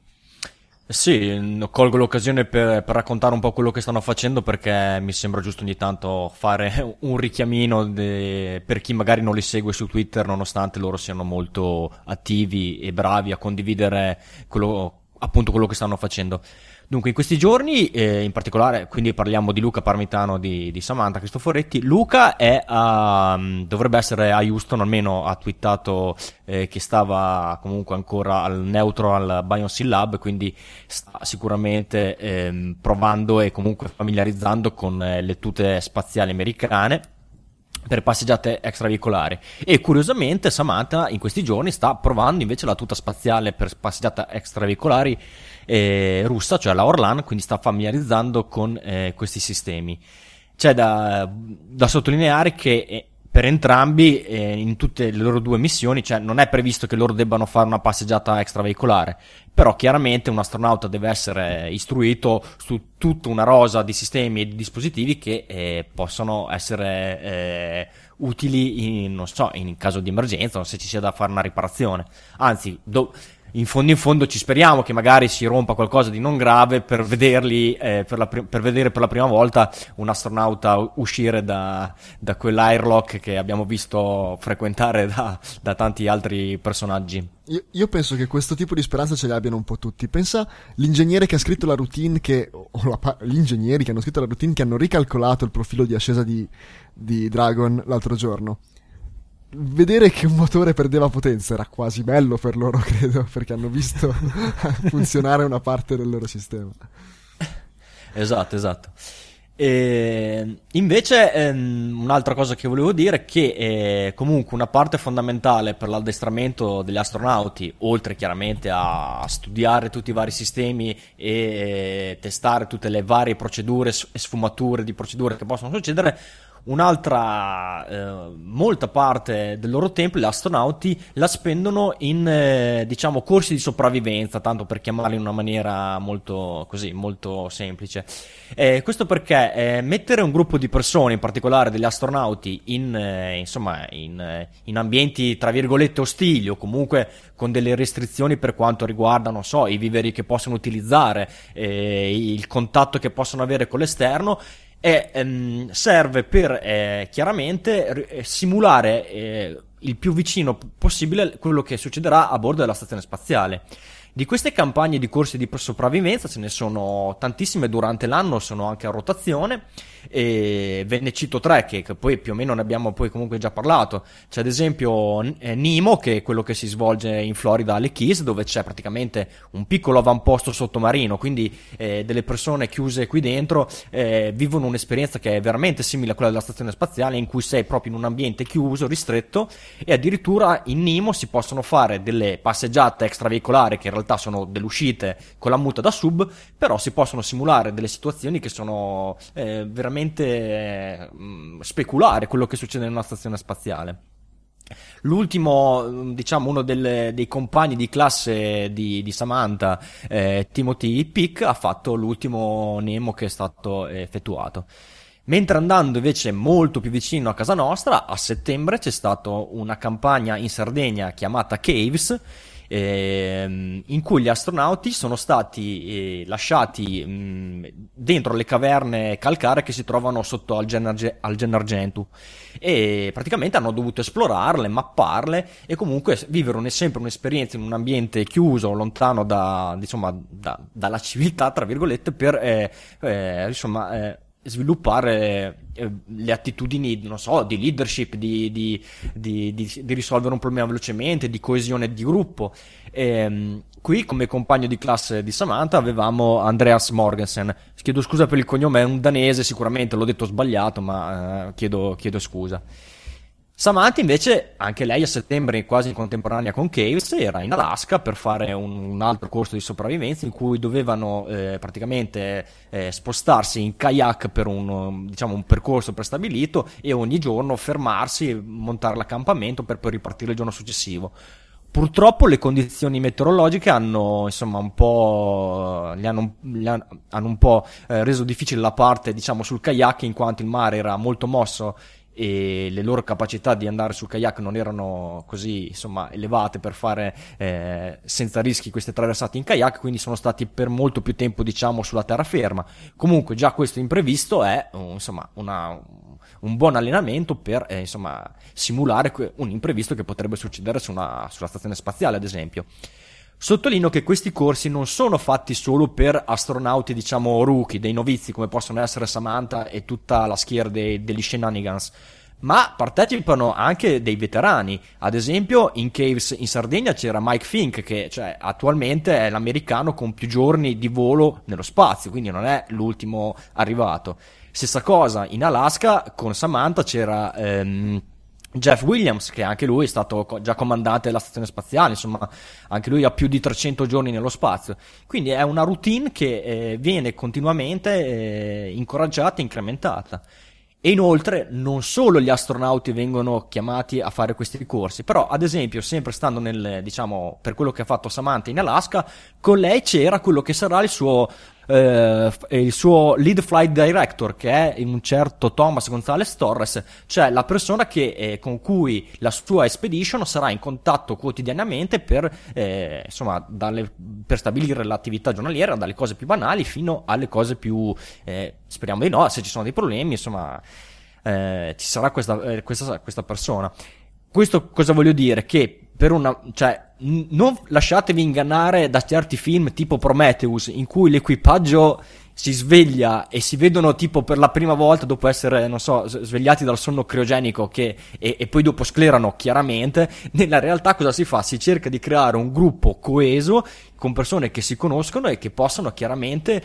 Sì, colgo l'occasione per, per raccontare un po' quello che stanno facendo, perché mi sembra giusto ogni tanto fare un richiamino de, per chi magari non li segue su Twitter, nonostante loro siano molto attivi e bravi a condividere quello, appunto quello che stanno facendo. Dunque, in questi giorni, eh, in particolare, quindi parliamo di Luca Parmitano, di, di Samantha Cristoforetti. Luca è a, dovrebbe essere a Houston, almeno ha twittato eh, che stava comunque ancora al Neutral Buoyancy Lab, quindi sta sicuramente eh, provando e comunque familiarizzando con eh, le tute spaziali americane per passeggiate extraveicolari. E curiosamente Samantha in questi giorni sta provando invece la tuta spaziale per passeggiate extraveicolari eh, russa, cioè la Orlan, quindi sta familiarizzando con eh, questi sistemi. C'è da, da sottolineare che eh, per entrambi eh, in tutte le loro due missioni, cioè non è previsto che loro debbano fare una passeggiata extraveicolare, però chiaramente un astronauta deve essere istruito su tutta una rosa di sistemi e di dispositivi che eh, possono essere eh, utili in, non so, in caso di emergenza o se ci sia da fare una riparazione. Anzi, do- in fondo in fondo ci speriamo che magari si rompa qualcosa di non grave per vederli eh, per, la, per vedere per la prima volta un astronauta uscire da, da quell'airlock che abbiamo visto frequentare da, da tanti altri personaggi. Io, io penso che questo tipo di speranza ce le abbiano un po' tutti. Pensa l'ingegnere che ha scritto la routine che o la, gli ingegneri che hanno scritto la routine che hanno ricalcolato il profilo di ascesa di, di Dragon l'altro giorno. Vedere che un motore perdeva potenza era quasi bello per loro, credo, perché hanno visto funzionare una parte del loro sistema. Esatto, esatto. E invece ehm, un'altra cosa che volevo dire è che eh, comunque una parte fondamentale per l'addestramento degli astronauti, oltre chiaramente a studiare tutti i vari sistemi e eh, testare tutte le varie procedure e sfumature di procedure che possono succedere, un'altra eh, molta parte del loro tempo gli astronauti la spendono in eh, diciamo corsi di sopravvivenza, tanto per chiamarli in una maniera molto così molto semplice. Eh, questo perché eh, mettere un gruppo di persone, in particolare degli astronauti, in eh, insomma in, eh, in ambienti tra virgolette ostili, o comunque con delle restrizioni per quanto riguarda, non so, i viveri che possono utilizzare, eh, il contatto che possono avere con l'esterno, e ehm, serve per eh, chiaramente eh, simulare eh, il più vicino possibile quello che succederà a bordo della stazione spaziale. Di queste campagne di corsi di sopravvivenza ce ne sono tantissime durante l'anno, sono anche a rotazione, e ve ne cito tre che, che poi più o meno ne abbiamo poi comunque già parlato. C'è ad esempio eh, Nemo, che è quello che si svolge in Florida alle Keys, dove c'è praticamente un piccolo avamposto sottomarino, quindi eh, delle persone chiuse qui dentro eh, vivono un'esperienza che è veramente simile a quella della stazione spaziale, in cui sei proprio in un ambiente chiuso, ristretto, e addirittura in Nemo si possono fare delle passeggiate extraveicolari che in realtà sono delle uscite con la muta da sub, però si possono simulare delle situazioni che sono eh, veramente eh, speculare quello che succede in una stazione spaziale. L'ultimo, diciamo, uno del, dei compagni di classe di, di Samantha, eh, Timothy Peake, ha fatto l'ultimo Nemo che è stato effettuato. Mentre andando invece molto più vicino a casa nostra, a settembre c'è stata una campagna in Sardegna chiamata Caves, Eh, in cui gli astronauti sono stati eh, lasciati mh, dentro le caverne calcaree che si trovano sotto al Gennargentu, e praticamente hanno dovuto esplorarle, mapparle e comunque vivere un, sempre un'esperienza in un ambiente chiuso, lontano da, insomma, da, dalla civiltà, tra virgolette, per eh, eh, insomma eh, sviluppare eh, le attitudini, non so, di leadership, di, di, di, di, di risolvere un problema velocemente, di coesione di gruppo. E, qui come compagno di classe di Samantha avevamo Andreas Morgensen. Chiedo scusa per il cognome, è un danese, sicuramente l'ho detto sbagliato, ma eh, chiedo, chiedo scusa. Samantha invece, anche lei a settembre, quasi in contemporanea con Caves, era in Alaska per fare un, un altro corso di sopravvivenza in cui dovevano eh, praticamente eh, spostarsi in kayak per un, diciamo, un percorso prestabilito, e ogni giorno fermarsi, montare l'accampamento per poi ripartire il giorno successivo. Purtroppo le condizioni meteorologiche hanno, insomma, un po' gli hanno, gli hanno, hanno un po' eh, reso difficile la parte, diciamo, sul kayak, in quanto il mare era molto mosso e le loro capacità di andare sul kayak non erano così, insomma, elevate per fare eh, senza rischi queste traversate in kayak, quindi sono stati per molto più tempo, diciamo, sulla terraferma. Comunque già questo imprevisto è uh, insomma una, un buon allenamento per eh, insomma simulare un imprevisto che potrebbe succedere su una, sulla stazione spaziale, ad esempio. Sottolineo che questi corsi non sono fatti solo per astronauti, diciamo, rookie, dei novizi, come possono essere Samantha e tutta la schiera dei, degli shenanigans, ma partecipano anche dei veterani. Ad esempio in Caves in Sardegna c'era Mike Fink, che cioè attualmente è l'americano con più giorni di volo nello spazio, quindi non è l'ultimo arrivato. Stessa cosa in Alaska con Samantha c'era ehm, Jeff Williams, che anche lui è stato già comandante della stazione spaziale, insomma anche lui ha più di trecento giorni nello spazio, quindi è una routine che eh, viene continuamente eh, incoraggiata e incrementata. E inoltre non solo gli astronauti vengono chiamati a fare questi corsi, però ad esempio, sempre stando nel, diciamo, per quello che ha fatto Samantha in Alaska, con lei c'era quello che sarà il suo eh, il suo lead flight director, che è un certo Thomas Gonzalez Torres, cioè la persona che eh, con cui la sua expedition sarà in contatto quotidianamente per eh, insomma dalle, per stabilire l'attività giornaliera, dalle cose più banali fino alle cose più eh, speriamo di no, se ci sono dei problemi, insomma eh, ci sarà questa, eh, questa, questa persona. Questo cosa voglio dire? Che per una, cioè, n- non lasciatevi ingannare da certi film tipo Prometheus, in cui l'equipaggio si sveglia e si vedono tipo per la prima volta dopo essere, non so, svegliati dal sonno criogenico che, e, e poi dopo sclerano chiaramente. Nella realtà cosa si fa? Si cerca di creare un gruppo coeso con persone che si conoscono e che possano chiaramente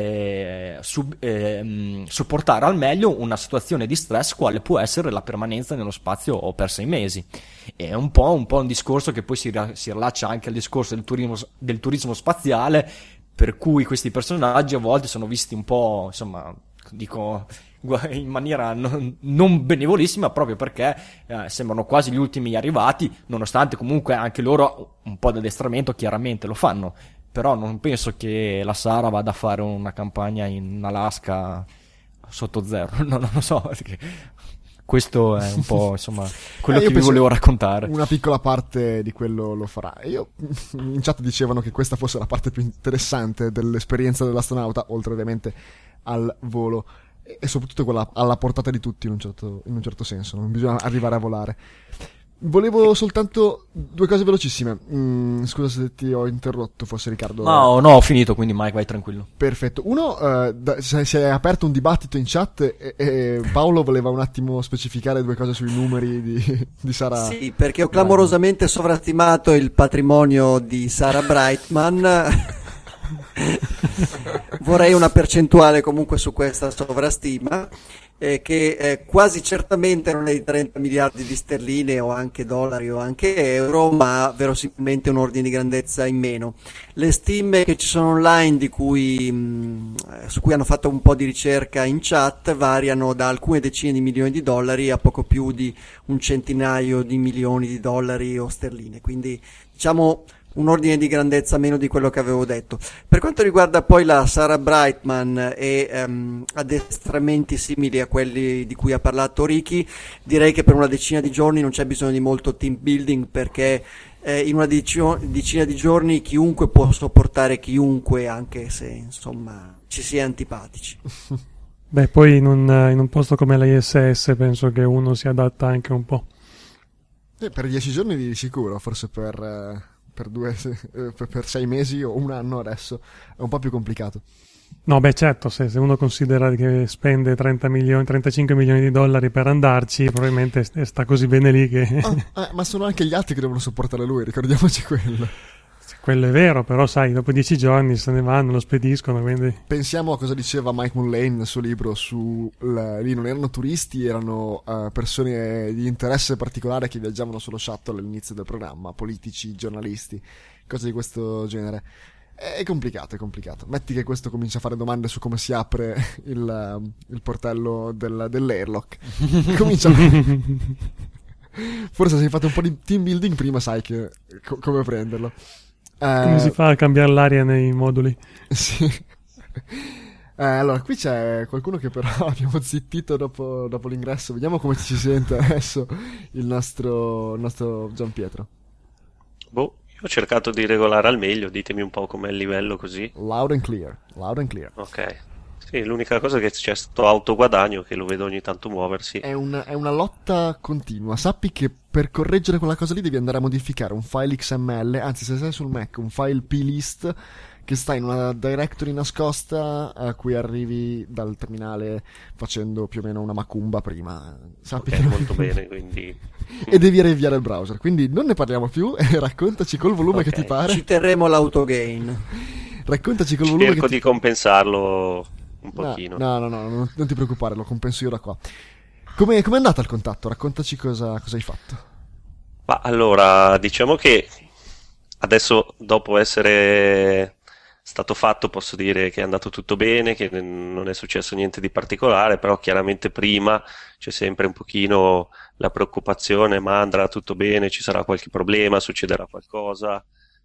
eh, sub, eh, sopportare al meglio una situazione di stress quale può essere la permanenza nello spazio per sei mesi. È un po' un, po' un discorso che poi si, si rilaccia anche al discorso del turismo, del turismo spaziale, per cui questi personaggi a volte sono visti un po', insomma, dico in maniera non, non benevolissima, proprio perché eh, sembrano quasi gli ultimi arrivati, nonostante comunque anche loro un po' di addestramento chiaramente lo fanno, però non penso che la Sara vada a fare una campagna in Alaska sotto zero, no, non lo so, perché questo è un po' insomma quello eh, che vi volevo raccontare. Una piccola parte di quello lo farà. Io in chat dicevano che questa fosse la parte più interessante dell'esperienza dell'astronauta, oltre ovviamente al volo, e soprattutto quella alla portata di tutti in un certo, in un certo senso, non bisogna arrivare a volare. Volevo soltanto due cose velocissime. Mm, scusa se ti ho interrotto, forse Riccardo. No, no, ho finito, quindi Mike vai tranquillo. Perfetto. Uno, uh, da, si è aperto un dibattito in chat e, e Paolo voleva un attimo specificare due cose sui numeri di, di Sara. Sì, perché ho clamorosamente sovrastimato il patrimonio di Sarah Brightman. Vorrei una percentuale comunque su questa sovrastima. Eh, che eh, quasi certamente non è di trenta miliardi di sterline o anche dollari o anche euro, ma verosimilmente un ordine di grandezza in meno. Le stime che ci sono online di cui, mh, su cui hanno fatto un po' di ricerca in chat variano da alcune decine di milioni di dollari a poco più di un centinaio di milioni di dollari o sterline, quindi diciamo un ordine di grandezza meno di quello che avevo detto. Per quanto riguarda poi la Sarah Brightman e um, addestramenti simili a quelli di cui ha parlato Ricky, direi che per una decina di giorni non c'è bisogno di molto team building, perché eh, in una dicio- decina di giorni chiunque può sopportare chiunque, anche se insomma ci si è antipatici. Beh, poi in un, in un posto come l'I S S penso che uno si adatta anche un po'. Eh, per dieci giorni di sicuro, forse per... Eh... Per, due, per sei mesi o un anno adesso è un po' più complicato. No, beh, certo, se, se uno considera che spende trenta milioni, trentacinque milioni di dollari per andarci, probabilmente sta così bene lì che... Ah, eh, ma sono anche gli altri che devono sopportare lui, ricordiamoci quello. Quello è vero, però sai, dopo dieci giorni se ne vanno, lo spediscono, quindi... Pensiamo a cosa diceva Mike Mullane nel suo libro su... La, lì non erano turisti, erano uh, persone di interesse particolare che viaggiavano sullo shuttle all'inizio del programma, politici, giornalisti, cose di questo genere. È complicato, è complicato. Metti che questo comincia a fare domande su come si apre il, uh, il portello del, dell'airlock. Comincia a... Forse se hai fatto un po' di team building prima sai che, co- come prenderlo. Come Uh, si fa a cambiare l'aria nei moduli? Sì. Eh, allora, qui c'è qualcuno che però abbiamo zittito dopo, dopo l'ingresso. Vediamo come ci sente adesso il nostro, il nostro Gianpietro. Boh, io ho cercato di regolare al meglio, ditemi un po' com'è il livello così. Loud and clear, loud and clear. Ok. Sì, l'unica cosa è che c'è sto autoguadagno che lo vedo ogni tanto muoversi. È, un, è una lotta continua. Sappi che per correggere quella cosa lì devi andare a modificare un file X M L, anzi se sei sul Mac, un file plist che sta in una directory nascosta a cui arrivi dal terminale facendo più o meno una macumba prima. Sappi Ok, che... molto bene, quindi... E devi riavviare il browser. Quindi non ne parliamo più e raccontaci col volume Ok. che ti pare. Ci terremo l'autogain. Raccontaci col volume Cerco che ti di compensarlo un No, pochino. no, no, no, non, non ti preoccupare, lo compenso io da qua. Come è andato il contatto? Raccontaci cosa, cosa hai fatto. Ma allora, diciamo che adesso, dopo essere stato fatto, posso dire che è andato tutto bene, che non è successo niente di particolare, però chiaramente prima c'è sempre un pochino la preoccupazione, ma andrà tutto bene, ci sarà qualche problema, succederà qualcosa.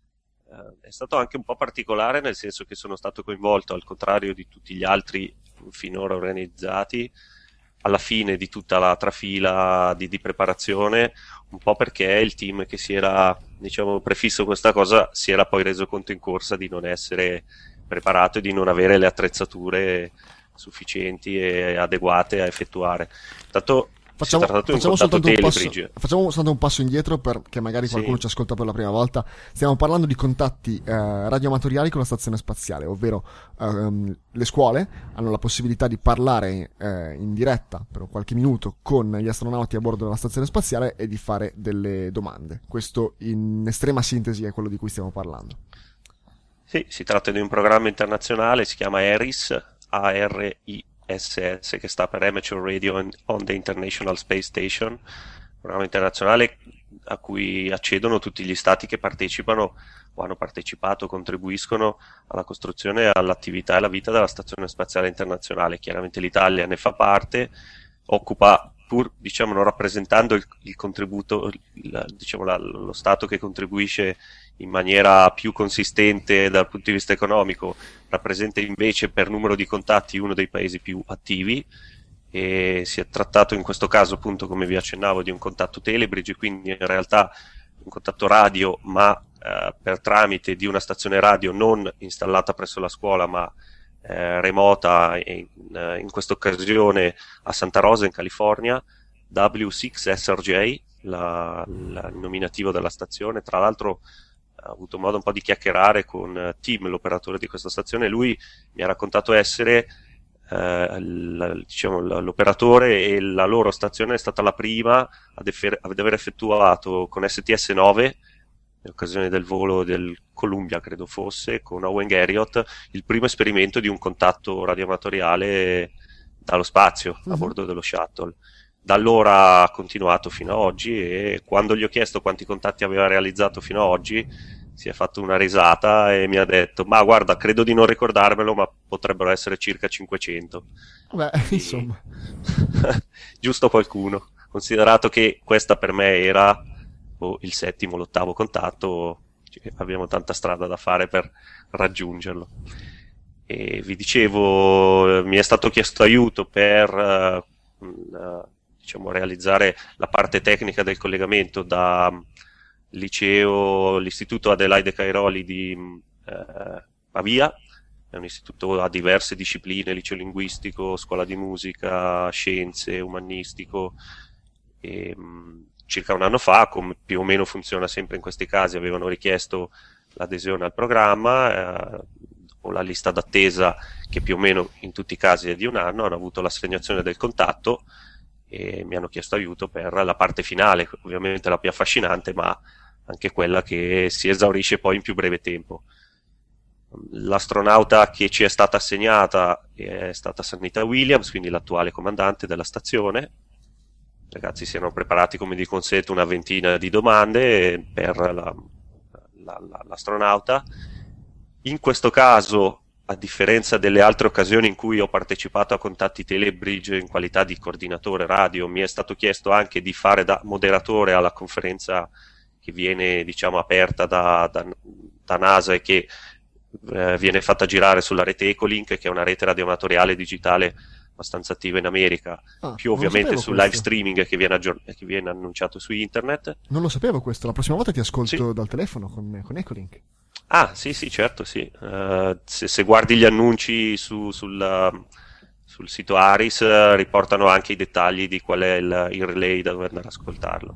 È stato anche un po' particolare, nel senso che sono stato coinvolto, al contrario di tutti gli altri finora organizzati, alla fine di tutta la trafila di, di preparazione, un po' perché il team che si era, diciamo, prefisso questa cosa si era poi reso conto in corsa di non essere preparato e di non avere le attrezzature sufficienti e adeguate a effettuare. Tanto Facciamo, si è trattato di un facciamo, contatto soltanto un passo, Telebridge. facciamo soltanto un passo indietro perché magari qualcuno Sì. ci ascolta per la prima volta. Stiamo parlando di contatti eh, radioamatoriali con la stazione spaziale, ovvero ehm, le scuole hanno la possibilità di parlare eh, in diretta per qualche minuto con gli astronauti a bordo della stazione spaziale e di fare delle domande. Questo in estrema sintesi è quello di cui stiamo parlando. Sì, si tratta di un programma internazionale, si chiama ARIS, A R I S S, che sta per Amateur Radio on the International Space Station, programma internazionale a cui accedono tutti gli stati che partecipano o hanno partecipato, contribuiscono alla costruzione, all'attività e alla vita della Stazione Spaziale Internazionale. Chiaramente l'Italia ne fa parte, occupa, pur diciamo non rappresentando il, il contributo, il, diciamo la, lo Stato che contribuisce in maniera più consistente dal punto di vista economico, rappresenta invece per numero di contatti uno dei paesi più attivi, e si è trattato in questo caso, appunto, come vi accennavo, di un contatto Telebridge, quindi in realtà un contatto radio, ma eh, per tramite di una stazione radio non installata presso la scuola, ma eh, remota in, in questa occasione a Santa Rosa in California, W sei S R J, la, la, il nominativo della stazione. Tra l'altro ho avuto modo un po' di chiacchierare con Tim, l'operatore di questa stazione. Lui mi ha raccontato essere eh, la, diciamo, l'operatore, e la loro stazione è stata la prima ad, effer- ad aver effettuato con S T S nove, in occasione del volo del Columbia, credo fosse, con Owen Garriott, il primo esperimento di un contatto radioamatoriale dallo spazio, uh-huh, a bordo dello shuttle. Da allora ha continuato fino ad oggi, e quando gli ho chiesto quanti contatti aveva realizzato fino ad oggi si è fatto una risata e mi ha detto: ma guarda, credo di non ricordarmelo, ma potrebbero essere circa cinquecento. Beh, insomma. Giusto qualcuno, considerato che questa per me era oh, il settimo, l'ottavo contatto, abbiamo tanta strada da fare per raggiungerlo. E vi dicevo, mi è stato chiesto aiuto per uh, uh, diciamo realizzare la parte tecnica del collegamento da liceo, l'istituto Adelaide Cairoli di eh, Pavia. È un istituto a diverse discipline, liceo linguistico, scuola di musica, scienze, umanistico, e mh, circa un anno fa, come più o meno funziona sempre in questi casi, avevano richiesto l'adesione al programma, eh, dopo la lista d'attesa, che più o meno in tutti i casi è di un anno, hanno avuto l'assegnazione del contatto e mi hanno chiesto aiuto per la parte finale, ovviamente la più affascinante, ma anche quella che si esaurisce poi in più breve tempo. L'astronauta che ci è stata assegnata è stata Sanita Williams, quindi l'attuale comandante della stazione. I ragazzi si erano preparati, come di consueto, una ventina di domande per la, la, la, l'astronauta. In questo caso, a differenza delle altre occasioni in cui ho partecipato a contatti Telebridge in qualità di coordinatore radio, mi è stato chiesto anche di fare da moderatore alla conferenza che viene, diciamo, aperta da, da, da NASA e che eh, viene fatta girare sulla rete Echolink, che è una rete radioamatoriale digitale abbastanza attiva in America, ah, più ovviamente sul live streaming che viene, aggior- che viene annunciato su internet. Non lo sapevo questo, la prossima volta ti ascolto sì. dal telefono con, con Echolink. Ah, sì, sì, certo, sì. Uh, se, se guardi gli annunci su, sul, uh, sul sito Aris, uh, riportano anche i dettagli di qual è il, il relay da dove andare ad ascoltarlo.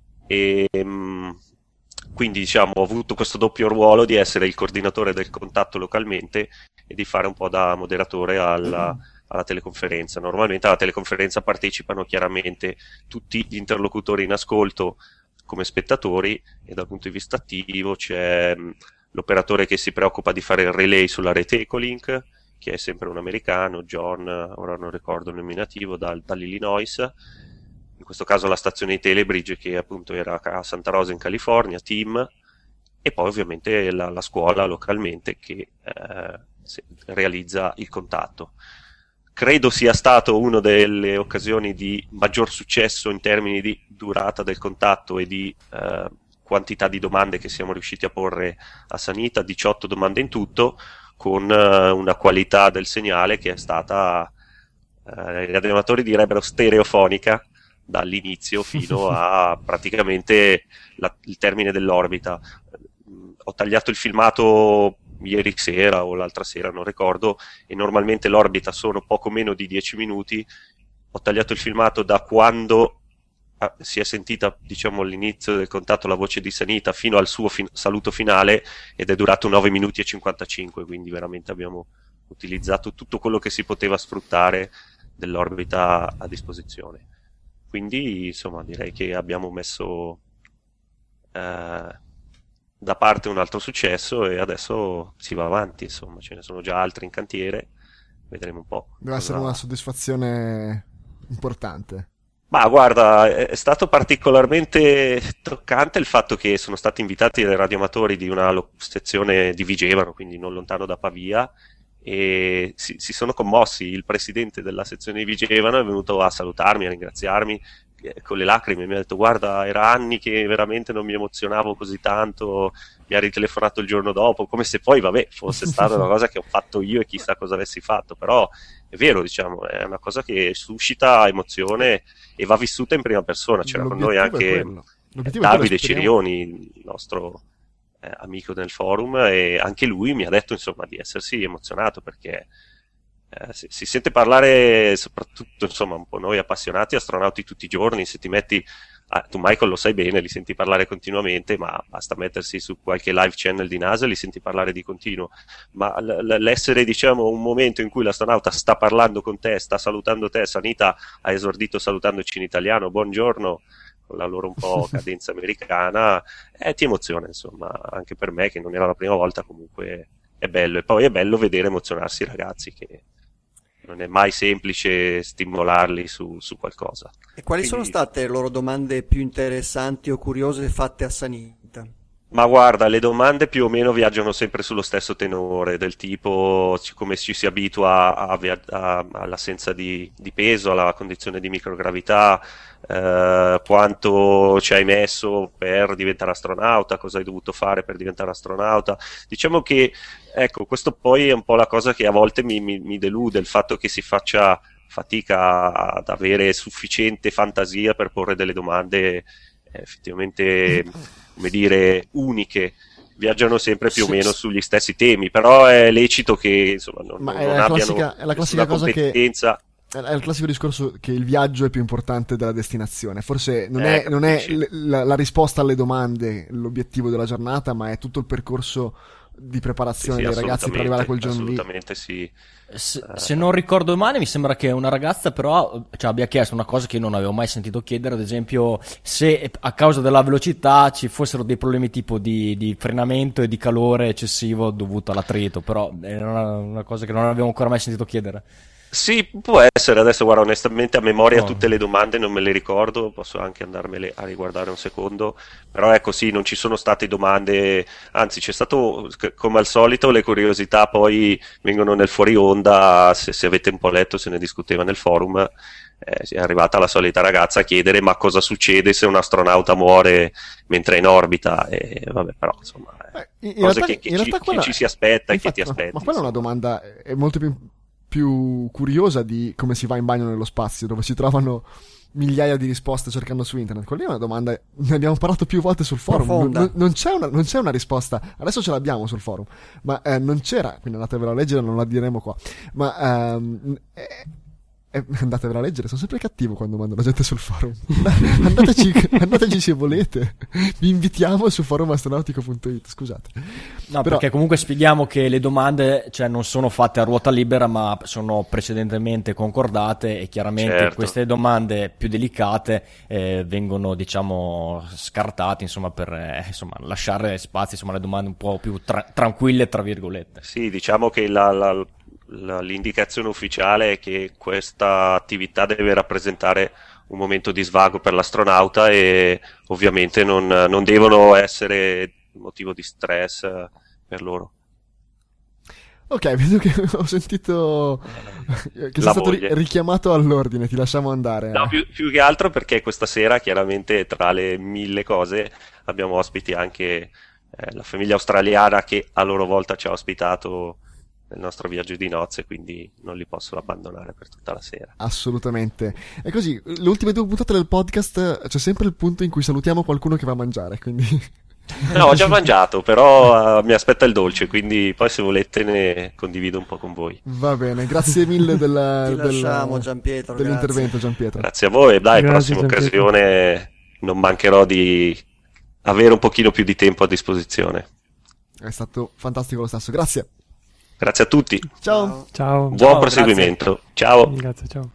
E um, quindi, diciamo, ho avuto questo doppio ruolo di essere il coordinatore del contatto localmente e di fare un po' da moderatore alla, alla teleconferenza. Normalmente alla teleconferenza partecipano chiaramente tutti gli interlocutori in ascolto come spettatori, e dal punto di vista attivo c'è um, l'operatore che si preoccupa di fare il relay sulla rete Echolink, che è sempre un americano, John, ora non ricordo il nominativo, dal, dall'Illinois. In questo caso la stazione di Telebridge, che appunto era a Santa Rosa in California, Tim, e poi ovviamente la, la scuola localmente che eh, realizza il contatto. Credo sia stato una delle occasioni di maggior successo in termini di durata del contatto e di eh, quantità di domande che siamo riusciti a porre a Sanita, diciotto domande in tutto, con eh, una qualità del segnale che è stata, eh, gli radioamatori direbbero, stereofonica dall'inizio fino a praticamente la, il termine dell'orbita. Ho tagliato il filmato ieri sera o l'altra sera, non ricordo, e normalmente l'orbita sono poco meno di dieci minuti. Ho tagliato il filmato da quando ah, si è sentita, diciamo, all'inizio del contatto la voce di Sanita fino al suo fin- saluto finale, ed è durato nove minuti e cinquantacinque, quindi veramente abbiamo utilizzato tutto quello che si poteva sfruttare dell'orbita a disposizione. Quindi, insomma, direi che abbiamo messo eh, da parte un altro successo e adesso si va avanti, insomma, ce ne sono già altri in cantiere, vedremo un po'. Deve essere una soddisfazione importante. Ma guarda, è stato particolarmente toccante il fatto che sono stati invitati dai radioamatori di una lo- sezione di Vigevano, quindi non lontano da Pavia, e si, si sono commossi. Il presidente della sezione di Vigevano è venuto a salutarmi, a ringraziarmi eh, con le lacrime. Mi ha detto: guarda, era anni che veramente non mi emozionavo così tanto. Mi ha ritelefonato il giorno dopo, come se poi, vabbè, fosse stata una cosa che ho fatto io e chissà cosa avessi fatto. Però è vero, diciamo, è una cosa che suscita emozione e va vissuta in prima persona. C'era con noi L'obiettivo è anche quello. eh, L'obiettivo è Davide quello, speriamo. Cirioni, il nostro eh, amico del forum, e anche lui mi ha detto, insomma, di essersi emozionato perché eh, si, si sente parlare, soprattutto, insomma, un po' noi appassionati astronauti tutti i giorni. Se ti metti, ah, tu Michael lo sai bene, li senti parlare continuamente, ma basta mettersi su qualche live channel di NASA e li senti parlare di continuo. Ma l- l- l'essere, diciamo, un momento in cui l'astronauta sta parlando con te, sta salutando te. Sanita ha esordito salutandoci in italiano, buongiorno, con la loro un po' cadenza americana, eh, ti emoziona, insomma, anche per me che non era la prima volta. Comunque è bello, e poi è bello vedere emozionarsi i ragazzi, che non è mai semplice stimolarli su, su qualcosa. E quali sono Quindi, state le loro domande più interessanti o curiose fatte a Sanita? ma guarda, le domande più o meno viaggiano sempre sullo stesso tenore, del tipo c- come ci si abitua a via- a- all'assenza di, di peso, alla condizione di microgravità, eh, quanto ci hai messo per diventare astronauta, cosa hai dovuto fare per diventare astronauta. Diciamo che, ecco, questo poi è un po' la cosa che a volte mi, mi- mi delude, il fatto che si faccia fatica ad avere sufficiente fantasia per porre delle domande eh, effettivamente, come dire, uniche. Viaggiano sempre più o Sì, meno sì. sugli stessi temi, però è lecito che, insomma, non, Ma non- è non la abbiano classica, è la classica nessuna cosa che competenza. è il classico discorso che il viaggio è più importante della destinazione. Forse non Eh, è, non è capisci? l- la, la risposta alle domande l'obiettivo della giornata, ma è tutto il percorso di Sì, preparazione sì, dei ragazzi per arrivare a quel assolutamente, giorno lì. assolutamente sì. Se, Eh, se non ricordo male, mi sembra che una ragazza però cioè, abbia chiesto una cosa che io non avevo mai sentito chiedere, ad esempio se a causa della velocità ci fossero dei problemi tipo di, di frenamento e di calore eccessivo dovuto all'attrito, però è una, una cosa che non avevo ancora mai sentito chiedere. Sì, può essere. Adesso, guarda, onestamente a memoria Oh. tutte le domande non me le ricordo, posso anche andarmele a riguardare un secondo, però ecco, sì, non ci sono state domande, anzi c'è stato, c- come al solito, le curiosità poi vengono nel fuori onda. Se, se avete un po' letto, se ne discuteva nel forum, eh, è arrivata la solita ragazza a chiedere: ma cosa succede se un astronauta muore mentre è in orbita? E vabbè, però insomma, Eh, eh, in, in cose realtà, che, che in ci, realtà che quella ci si aspetta e che infatti, ti ma, aspetti, ma quella è una insomma. domanda è molto più, più curiosa di come si va in bagno nello spazio, dove si trovano migliaia di risposte cercando su internet. Quella è una domanda, ne abbiamo parlato più volte sul forum. Non, Profonda. non- non c'è una, non c'è una risposta. Adesso ce l'abbiamo sul forum, ma eh, non c'era. Quindi andatevela a leggere, non la diremo qua. Ma ehm, eh, eh, andatevela a leggere. Sono sempre cattivo quando mando la gente sul forum. Andateci, andateci se volete. Vi invitiamo su forum astronautico punto it. Scusate. No, Però- perché comunque spieghiamo che le domande, cioè, non sono fatte a ruota libera, ma sono precedentemente concordate e chiaramente Certo. queste domande più delicate eh, vengono, diciamo, scartate, insomma, per eh, insomma, lasciare spazio, insomma, alle domande un po' più tra- tranquille, tra virgolette. Sì, diciamo che la- la- la- l'indicazione ufficiale è che questa attività deve rappresentare un momento di svago per l'astronauta e ovviamente non, non devono essere motivo di stress eh, per loro. Ok, vedo che ho sentito che sei La stato ri- moglie. richiamato all'ordine, ti lasciamo andare. No, più, più che altro perché questa sera, chiaramente, tra le mille cose, abbiamo ospiti anche eh, la famiglia australiana che a loro volta ci ha ospitato nel nostro viaggio di nozze, quindi non li posso abbandonare per tutta la sera. Assolutamente. E così, le ultime due puntate del podcast c'è sempre il punto in cui salutiamo qualcuno che va a mangiare, quindi... No, ho già mangiato, però eh, mi aspetta il dolce, quindi poi se volete ne condivido un po' con voi. Va bene, grazie mille del, Ti del- lasciamo, Gianpietro, dell'intervento Gianpietro. Grazie a voi, dai, Grazie, prossima Gianpietro. occasione non mancherò di avere un pochino più di tempo a disposizione. È stato fantastico lo stesso, grazie. Grazie a tutti, Ciao. Ciao. buon Ciao, proseguimento. Ciao. Grazie, ciao.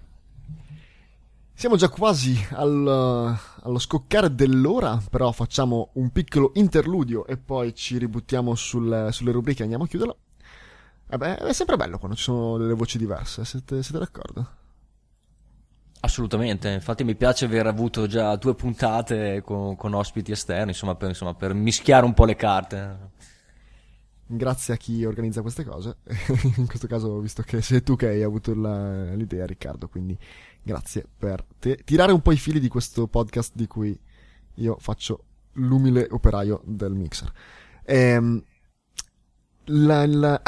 Siamo già quasi al- allo scoccare dell'ora, però facciamo un piccolo interludio e poi ci ributtiamo sul- sulle rubriche e andiamo a chiuderla. Eh beh, è sempre bello quando ci sono delle voci diverse, siete, siete d'accordo? Assolutamente, infatti mi piace aver avuto già due puntate con, con ospiti esterni, insomma per, insomma per mischiare un po' le carte. Grazie a chi organizza queste cose, in questo caso ho visto che sei tu che hai avuto la, l'idea, Riccardo, quindi grazie per te. Tirare un po' i fili di questo podcast di cui io faccio l'umile operaio del mixer. Ehm, la, la...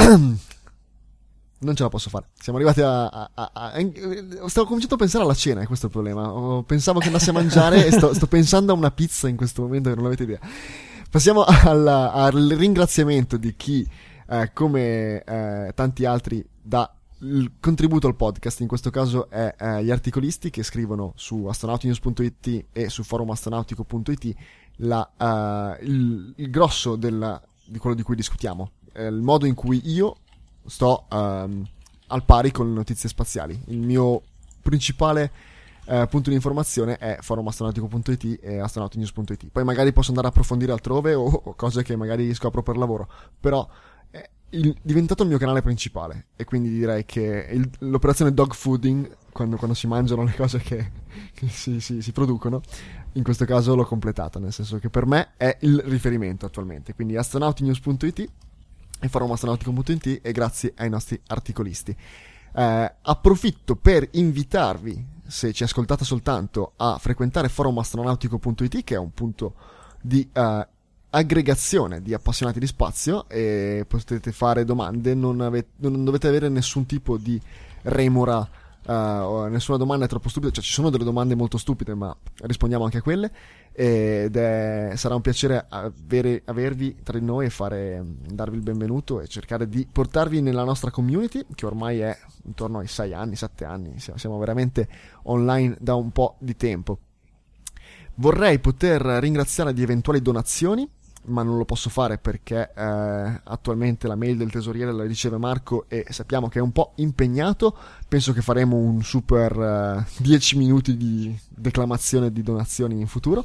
non ce la posso fare, siamo arrivati a, a, a, a... stavo cominciando a pensare alla cena, è questo il problema. Oh, pensavo che andassi a mangiare e sto, sto pensando a una pizza in questo momento che non avete idea. Passiamo alla, al ringraziamento di chi, eh, come eh, tanti altri, dà il contributo al podcast. In questo caso è eh, gli articolisti che scrivono su astronautinews punto it e su forum astronautico punto it la, uh, il, il grosso della, di quello di cui discutiamo, eh, il modo in cui io sto um, al pari con le notizie spaziali. Il mio principale Uh, punto di informazione è forum astronautico punto it e astronautinews punto it. Poi magari posso andare a approfondire altrove o, o cose che magari scopro per lavoro, però è il, diventato il mio canale principale, e quindi direi che il, l'operazione dog fooding, quando, quando si mangiano le cose che, che si, si, si producono, in questo caso l'ho completata, nel senso che per me è il riferimento attualmente. Quindi astronautinews punto it e forum astronautico punto it, e grazie ai nostri articolisti. Uh, approfitto per invitarvi, se ci ascoltate soltanto, a frequentare forum astronautico punto it, che è un punto di uh, aggregazione di appassionati di spazio, e potete fare domande, non, avete, non dovete avere nessun tipo di remora, uh, nessuna domanda è troppo stupida, cioè ci sono delle domande molto stupide ma rispondiamo anche a quelle, ed è, sarà un piacere avere, avervi tra di noi e fare, darvi il benvenuto e cercare di portarvi nella nostra community, che ormai è intorno ai sei anni, sette anni, siamo veramente online da un po' di tempo. Vorrei poter ringraziare di eventuali donazioni, ma non lo posso fare perché eh, attualmente la mail del tesoriere la riceve Marco e sappiamo che è un po' impegnato. Penso che faremo un super uh, dieci minuti di declamazione di donazioni in futuro.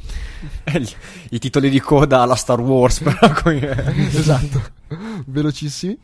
I titoli di coda alla Star Wars, però. Esatto, velocissimi.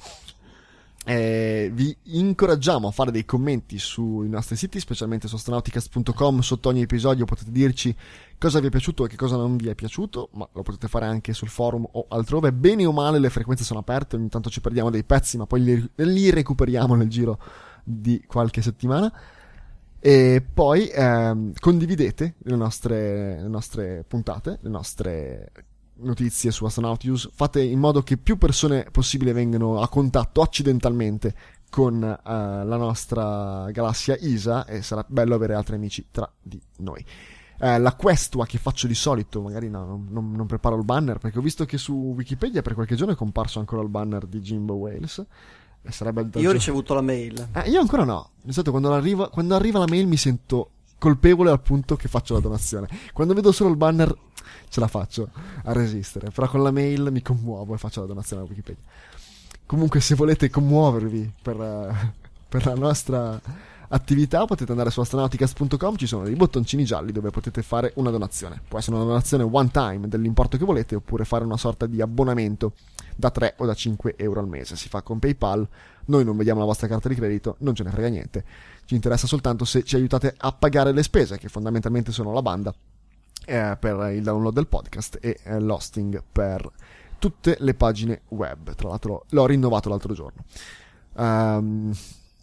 Eh, vi incoraggiamo a fare dei commenti sui nostri siti, specialmente su astronauticast punto com. Sotto ogni episodio potete dirci cosa vi è piaciuto e che cosa non vi è piaciuto, ma lo potete fare anche sul forum o altrove. Bene o male le frequenze sono aperte, ogni tanto ci perdiamo dei pezzi ma poi li, li recuperiamo nel giro di qualche settimana. E poi ehm, condividete le nostre, le nostre puntate, le nostre notizie su Astronautius, fate in modo che più persone possibile vengano a contatto accidentalmente con uh, la nostra galassia I S A, e sarà bello avere altri amici tra di noi. Uh, la questua che faccio di solito, magari no, non, non preparo il banner, perché ho visto che su Wikipedia per qualche giorno è comparso ancora il banner di Jimbo Wales. E sarebbe io ho ricevuto la mail. Eh, io ancora no. Di solito quando arriva, quando arriva la mail mi sento colpevole al punto che faccio la donazione. Quando vedo solo il banner ce la faccio a resistere, però con la mail mi commuovo e faccio la donazione a Wikipedia. Comunque, se volete commuovervi per, uh, per la nostra attività, potete andare su astronauticast punto com, ci sono dei bottoncini gialli dove potete fare una donazione. Può essere una donazione one time dell'importo che volete, oppure fare una sorta di abbonamento da tre o da cinque euro al mese. Si fa con PayPal, noi non vediamo la vostra carta di credito, non ce ne frega niente, ci interessa soltanto se ci aiutate a pagare le spese, che fondamentalmente sono la banda eh, per il download del podcast e eh, l'hosting per tutte le pagine web. Tra l'altro l'ho rinnovato l'altro giorno. um,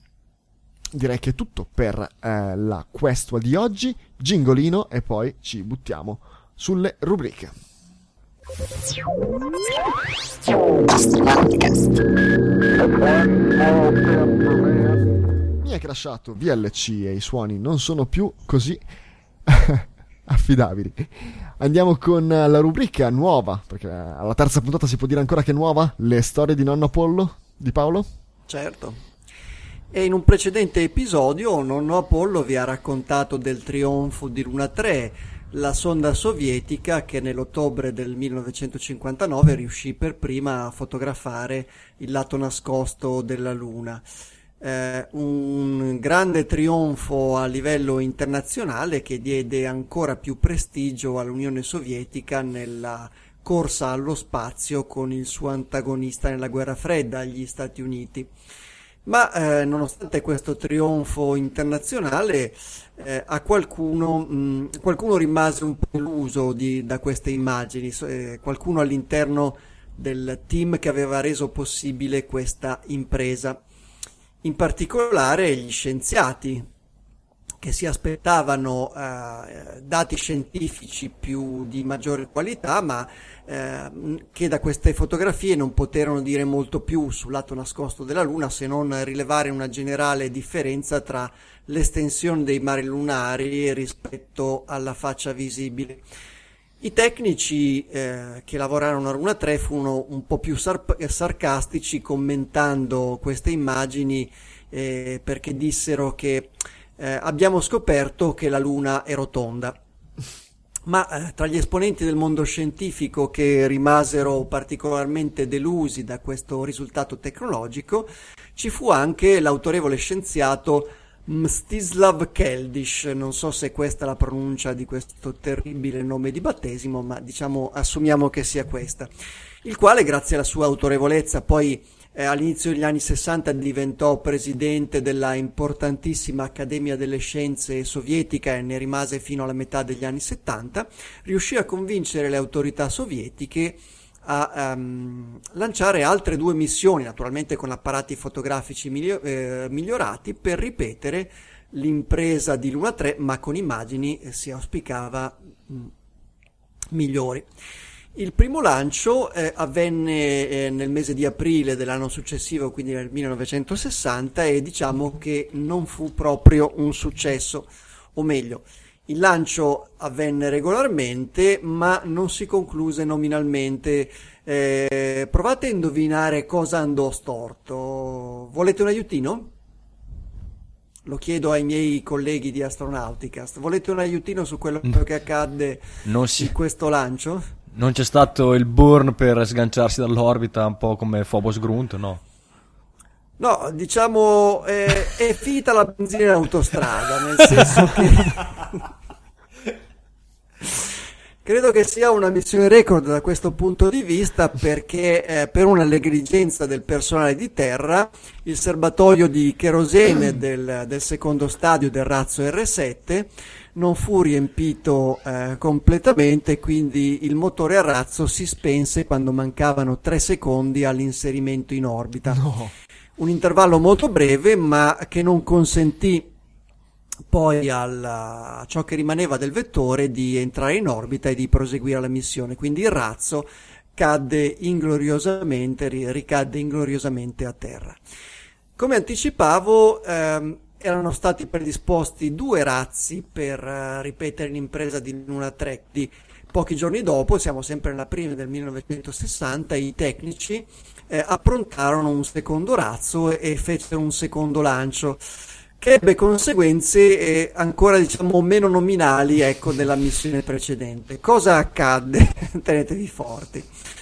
Direi che è tutto per eh, la questua di oggi. Gingolino e poi ci buttiamo sulle rubriche. Mi è crashato V L C e i suoni non sono più così affidabili. Andiamo con la rubrica nuova, perché alla terza puntata si può dire ancora che è nuova, le storie di nonno Apollo di Paolo. Certo. E in un precedente episodio nonno Apollo vi ha raccontato del trionfo di Luna tre, la sonda sovietica che nell'ottobre del millenovecentocinquantanove riuscì per prima a fotografare il lato nascosto della Luna. Eh, un grande trionfo a livello internazionale che diede ancora più prestigio all'Unione Sovietica nella corsa allo spazio con il suo antagonista nella guerra fredda, gli Stati Uniti. Ma eh, nonostante questo trionfo internazionale, eh, a qualcuno, mh, qualcuno rimase un po' deluso di, da queste immagini, so- eh, qualcuno all'interno del team che aveva reso possibile questa impresa. In particolare gli scienziati che si aspettavano eh, dati scientifici più di maggiore qualità, ma eh, che da queste fotografie non poterono dire molto più sul lato nascosto della Luna, se non rilevare una generale differenza tra l'estensione dei mari lunari rispetto alla faccia visibile. I tecnici eh, che lavorarono a Luna tre furono un po' più sar- sarcastici commentando queste immagini, eh, perché dissero che Eh, abbiamo scoperto che la Luna è rotonda. Ma eh, tra gli esponenti del mondo scientifico che rimasero particolarmente delusi da questo risultato tecnologico ci fu anche l'autorevole scienziato Mstislav Keldysh, non so se questa è la pronuncia di questo terribile nome di battesimo, ma diciamo assumiamo che sia questa, il quale grazie alla sua autorevolezza poi Eh, all'inizio degli anni sessanta diventò presidente della importantissima Accademia delle Scienze sovietica e ne rimase fino alla metà degli anni settanta, riuscì a convincere le autorità sovietiche a um, lanciare altre due missioni, naturalmente con apparati fotografici miglio- eh, migliorati, per ripetere l'impresa di Luna tre, ma con immagini, eh, si auspicava, mh, migliori. Il primo lancio eh, avvenne eh, nel mese di aprile dell'anno successivo, quindi nel millenovecentosessanta, e diciamo che non fu proprio un successo, o meglio, il lancio avvenne regolarmente, ma non si concluse nominalmente. Eh, provate a indovinare cosa andò storto. Volete un aiutino? Lo chiedo ai miei colleghi di Astronauticast. Volete un aiutino su quello che accadde Non si- in questo lancio? Non c'è stato il burn per sganciarsi dall'orbita, un po' come Phobos Grunt, no? No, diciamo eh, è finita la benzina in autostrada, nel senso che credo che sia una missione record da questo punto di vista, perché eh, per una negligenza del personale di terra il serbatoio di cherosene del, del secondo stadio del razzo erre sette non fu riempito eh, completamente, quindi il motore a razzo si spense quando mancavano tre secondi all'inserimento in orbita. No. Un intervallo molto breve, ma che non consentì poi al, a ciò che rimaneva del vettore di entrare in orbita e di proseguire la missione. Quindi il razzo cadde ingloriosamente, ri- ricadde ingloriosamente a terra. Come anticipavo, ehm, erano stati predisposti due razzi per uh, ripetere l'impresa di Luna tre. Di pochi giorni dopo, siamo sempre nella prima del millenovecentosessanta, i tecnici eh, approntarono un secondo razzo e, e fecero un secondo lancio, che ebbe conseguenze eh, ancora diciamo meno nominali, ecco, della missione precedente. Cosa accadde? Tenetevi forti.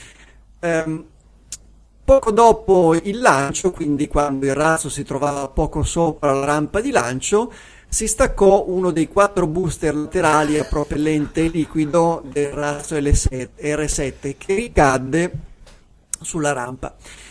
Um, Poco dopo il lancio, quindi quando il razzo si trovava poco sopra la rampa di lancio, si staccò uno dei quattro booster laterali a propellente liquido del razzo erre sette, che ricadde sulla rampa.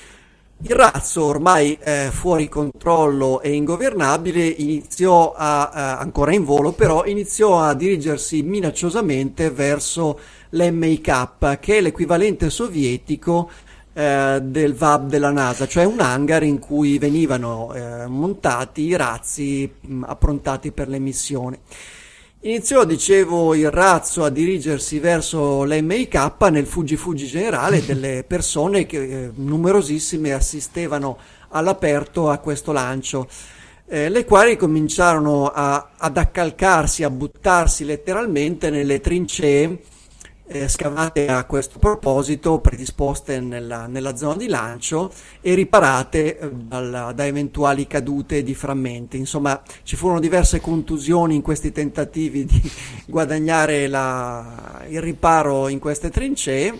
Il razzo, ormai eh, fuori controllo e ingovernabile, iniziò a, eh, ancora in volo, però iniziò a dirigersi minacciosamente verso l'emme i K, che è l'equivalente sovietico Eh, del V A B della NASA, cioè un hangar in cui venivano eh, montati i razzi mh, approntati per le missioni. Iniziò, dicevo, il razzo a dirigersi verso l'emme i K nel fuggi-fuggi generale delle persone che eh, numerosissime assistevano all'aperto a questo lancio, eh, le quali cominciarono a, ad accalcarsi, a buttarsi letteralmente nelle trincee Eh, scavate a questo proposito, predisposte nella, nella zona di lancio e riparate eh, dal, da eventuali cadute di frammenti. Insomma, ci furono diverse contusioni in questi tentativi di guadagnare la, il riparo in queste trincee,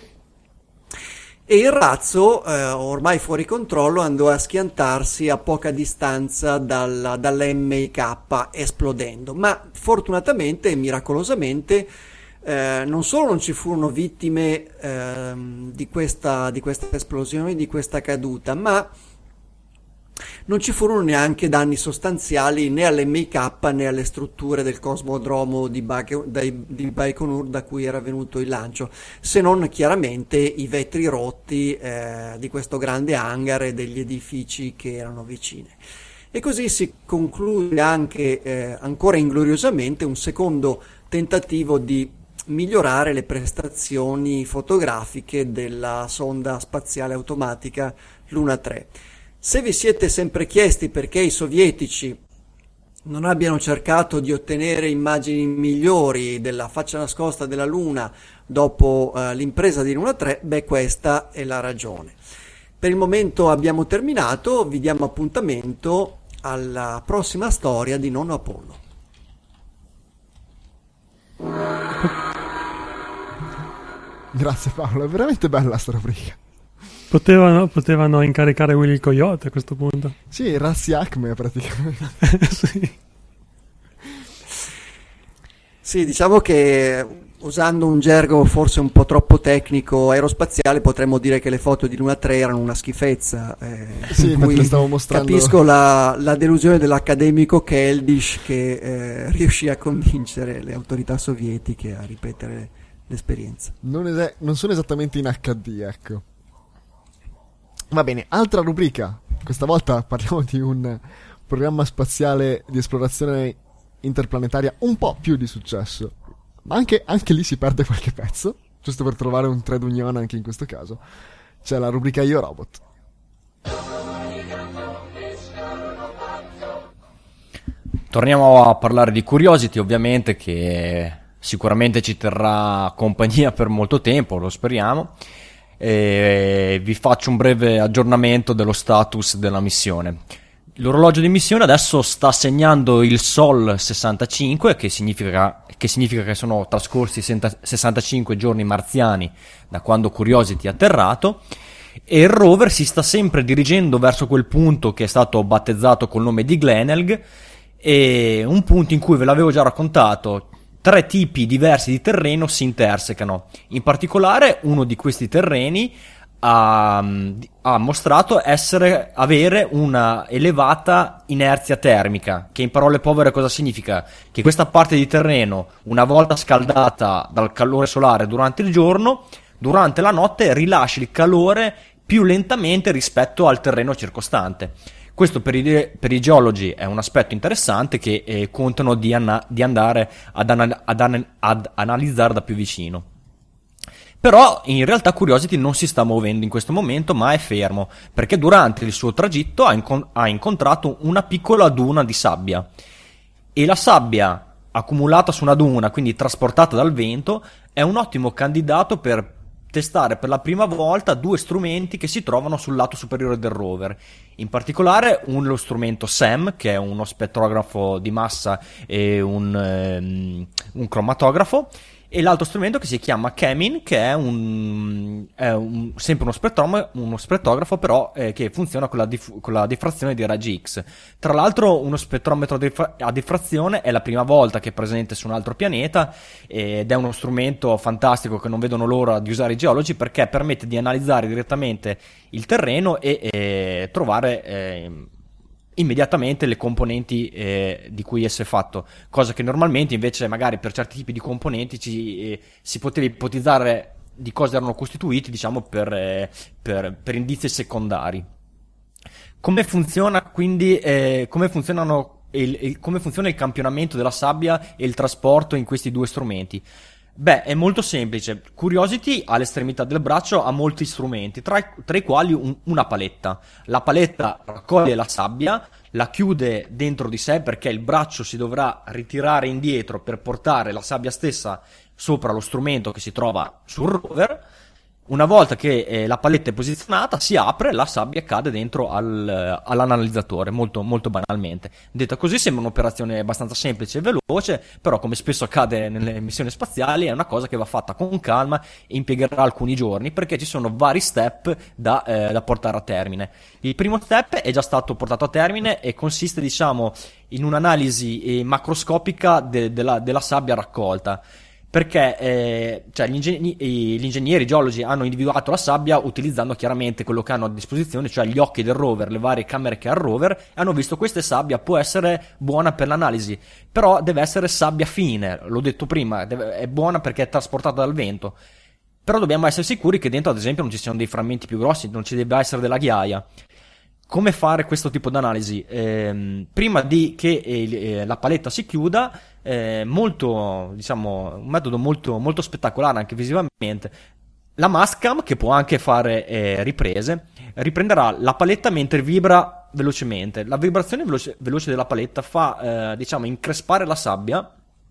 e il razzo, eh, ormai fuori controllo, andò a schiantarsi a poca distanza dal, dall'emme i K, esplodendo. Ma fortunatamente e miracolosamente Eh, non solo non ci furono vittime ehm, di questa, di questa esplosione, di questa caduta, ma non ci furono neanche danni sostanziali né all'M K né alle strutture del cosmodromo di, Bac- dai- di Baikonur da cui era venuto il lancio, se non chiaramente i vetri rotti eh, di questo grande hangar e degli edifici che erano vicini. E così si conclude anche eh, ancora ingloriosamente un secondo tentativo di migliorare le prestazioni fotografiche della sonda spaziale automatica Luna tre. Se vi siete sempre chiesti perché i sovietici non abbiano cercato di ottenere immagini migliori della faccia nascosta della Luna dopo eh, l'impresa di Luna tre, beh, questa è la ragione. Per il momento abbiamo terminato, vi diamo appuntamento alla prossima storia di Nonno Apollo. Grazie Paolo, è veramente bella sta rubrica. Potevano, potevano incaricare Willy il Coyote a questo punto. Sì, Razzi Acme praticamente. Sì. Sì, diciamo che usando un gergo forse un po' troppo tecnico aerospaziale potremmo dire che le foto di Luna tre erano una schifezza. Eh, Sì, in mentre cui le stavo mostrando. capisco la, la delusione dell'accademico Keldysh che eh, riuscì a convincere le autorità sovietiche a ripetere l'esperienza. Non, es- non sono esattamente in acca di, ecco. Va bene, altra rubrica. Questa volta parliamo di un programma spaziale di esplorazione interplanetaria un po' più di successo. Ma anche, anche lì si perde qualche pezzo, giusto per trovare un trade union anche in questo caso. C'è la rubrica Io Robot. Torniamo a parlare di Curiosity, ovviamente, che sicuramente ci terrà compagnia per molto tempo, lo speriamo. E vi faccio un breve aggiornamento dello status della missione. L'orologio di missione adesso sta segnando il Sol sessantacinque, che significa che, significa che sono trascorsi sessantacinque giorni marziani da quando Curiosity è atterrato, e il rover si sta sempre dirigendo verso quel punto che è stato battezzato col nome di Glenelg, e un punto in cui, ve l'avevo già raccontato, tre tipi diversi di terreno si intersecano. In particolare uno di questi terreni ha, ha mostrato essere avere una elevata inerzia termica, che in parole povere cosa significa? Che questa parte di terreno, una volta scaldata dal calore solare durante il giorno, durante la notte rilascia il calore più lentamente rispetto al terreno circostante. Questo per i, per i geologi è un aspetto interessante che eh, contano di, anna, di andare ad, ana, ad, ana, ad analizzare da più vicino. Però in realtà Curiosity non si sta muovendo in questo momento, ma è fermo, perché durante il suo tragitto ha, incon- ha incontrato una piccola duna di sabbia, e la sabbia accumulata su una duna, quindi trasportata dal vento, è un ottimo candidato per testare per la prima volta due strumenti che si trovano sul lato superiore del rover. In particolare uno lo strumento SEM, che è uno spettrografo di massa e un, um, un cromatografo, e l'altro strumento che si chiama Chemin, che è, un, è un, sempre uno, spettrom- uno spettrografo, però eh, che funziona con la, dif- con la diffrazione dei raggi X. Tra l'altro uno spettrometro dif- a diffrazione è la prima volta che è presente su un altro pianeta, ed è uno strumento fantastico che non vedono l'ora di usare i geologi, perché permette di analizzare direttamente il terreno e, e trovare eh, immediatamente le componenti eh, di cui esso è fatto, cosa che normalmente invece magari per certi tipi di componenti ci, eh, si poteva ipotizzare di cosa erano costituiti, diciamo, per, eh, per, per indizi secondari. Come funziona quindi, eh, come funzionano il, il, come funziona il campionamento della sabbia e il trasporto in questi due strumenti? Beh, è molto semplice. Curiosity all'estremità del braccio ha molti strumenti, tra i, tra i quali un, una paletta. La paletta raccoglie la sabbia, la chiude dentro di sé, perché il braccio si dovrà ritirare indietro per portare la sabbia stessa sopra lo strumento che si trova sul rover. Una volta che eh, la paletta è posizionata, si apre, la sabbia cade dentro al, all'analizzatore, molto, molto banalmente. Detta così sembra un'operazione abbastanza semplice e veloce, però come spesso accade nelle missioni spaziali è una cosa che va fatta con calma e impiegherà alcuni giorni, perché ci sono vari step da, eh, da portare a termine. Il primo step è già stato portato a termine e consiste, diciamo, in un'analisi eh, macroscopica de, de la, della sabbia raccolta. perché eh, cioè, gli, ingegni- gli ingegneri, i geologi hanno individuato la sabbia utilizzando chiaramente quello che hanno a disposizione, cioè gli occhi del rover, le varie camere che ha il rover, e hanno visto questa sabbia può essere buona per l'analisi, però deve essere sabbia fine, l'ho detto prima, deve- è buona perché è trasportata dal vento. Però dobbiamo essere sicuri che dentro, ad esempio, non ci siano dei frammenti più grossi, non ci debba essere della ghiaia. Come fare questo tipo di analisi? Ehm, prima di che eh, la paletta si chiuda, eh, molto, diciamo, un metodo molto, molto spettacolare anche visivamente. La Mastcam, che può anche fare eh, riprese, riprenderà la paletta mentre vibra velocemente. La vibrazione veloce, veloce della paletta fa, eh, diciamo, increspare la sabbia,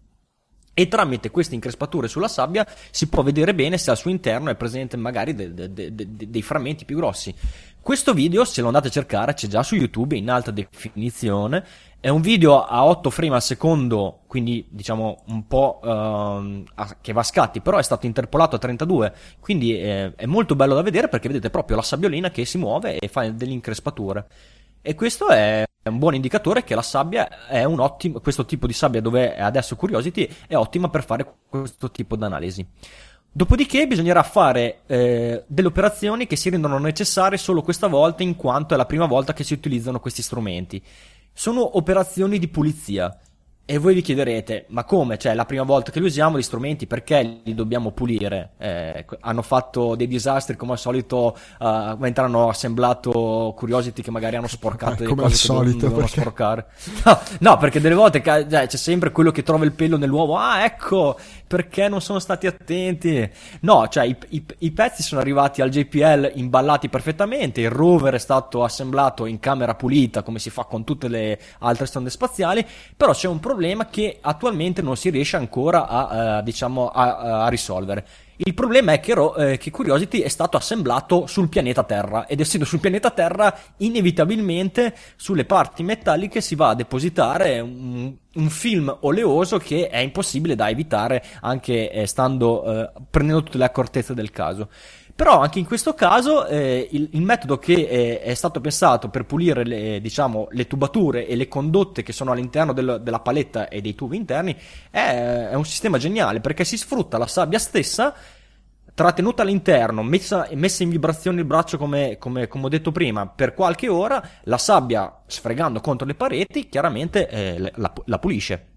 e tramite queste increspature sulla sabbia si può vedere bene se al suo interno è presente magari de- de- de- de- dei frammenti più grossi. Questo video, se lo andate a cercare, c'è già su YouTube in alta definizione. È un video a otto frame al secondo, quindi diciamo un po' ehm, a- che va a scatti, però è stato interpolato a trentadue, quindi eh, è molto bello da vedere perché vedete proprio la sabbiolina che si muove e fa delle increspature. E questo è un buon indicatore che la sabbia è un ottimo, questo tipo di sabbia dove è adesso Curiosity è ottima per fare questo tipo di analisi. Dopodiché bisognerà fare eh, delle operazioni che si rendono necessarie solo questa volta, in quanto è la prima volta che si utilizzano questi strumenti. Sono operazioni di pulizia. E voi vi chiederete, ma come? Cioè, è la prima volta che li usiamo gli strumenti, perché li dobbiamo pulire? Eh, hanno fatto dei disastri come al solito, uh, mentre hanno assemblato Curiosity che magari hanno sporcato eh, delle come cose al che solito, non dovevano perché... sporcare. No, no, perché delle volte cioè, c'è sempre quello che trova il pelo nell'uovo. Ah, ecco, perché non sono stati attenti. No, cioè i, i, i pezzi sono arrivati al J P L imballati perfettamente, il rover è stato assemblato in camera pulita come si fa con tutte le altre sonde spaziali, però c'è un problema che attualmente non si riesce ancora a, uh, diciamo, a, a risolvere. Il problema è che, eh, che Curiosity è stato assemblato sul pianeta Terra, ed essendo sul pianeta Terra inevitabilmente sulle parti metalliche si va a depositare un, un film oleoso che è impossibile da evitare anche eh, stando eh, prendendo tutte le accortezze del caso. Però anche in questo caso eh, il, il metodo che è, è stato pensato per pulire le, diciamo, le tubature e le condotte che sono all'interno del, della paletta e dei tubi interni è, è un sistema geniale, perché si sfrutta la sabbia stessa trattenuta all'interno, messa, messa in vibrazione il braccio come, come, come ho detto prima per qualche ora, la sabbia sfregando contro le pareti chiaramente eh, la, la pulisce.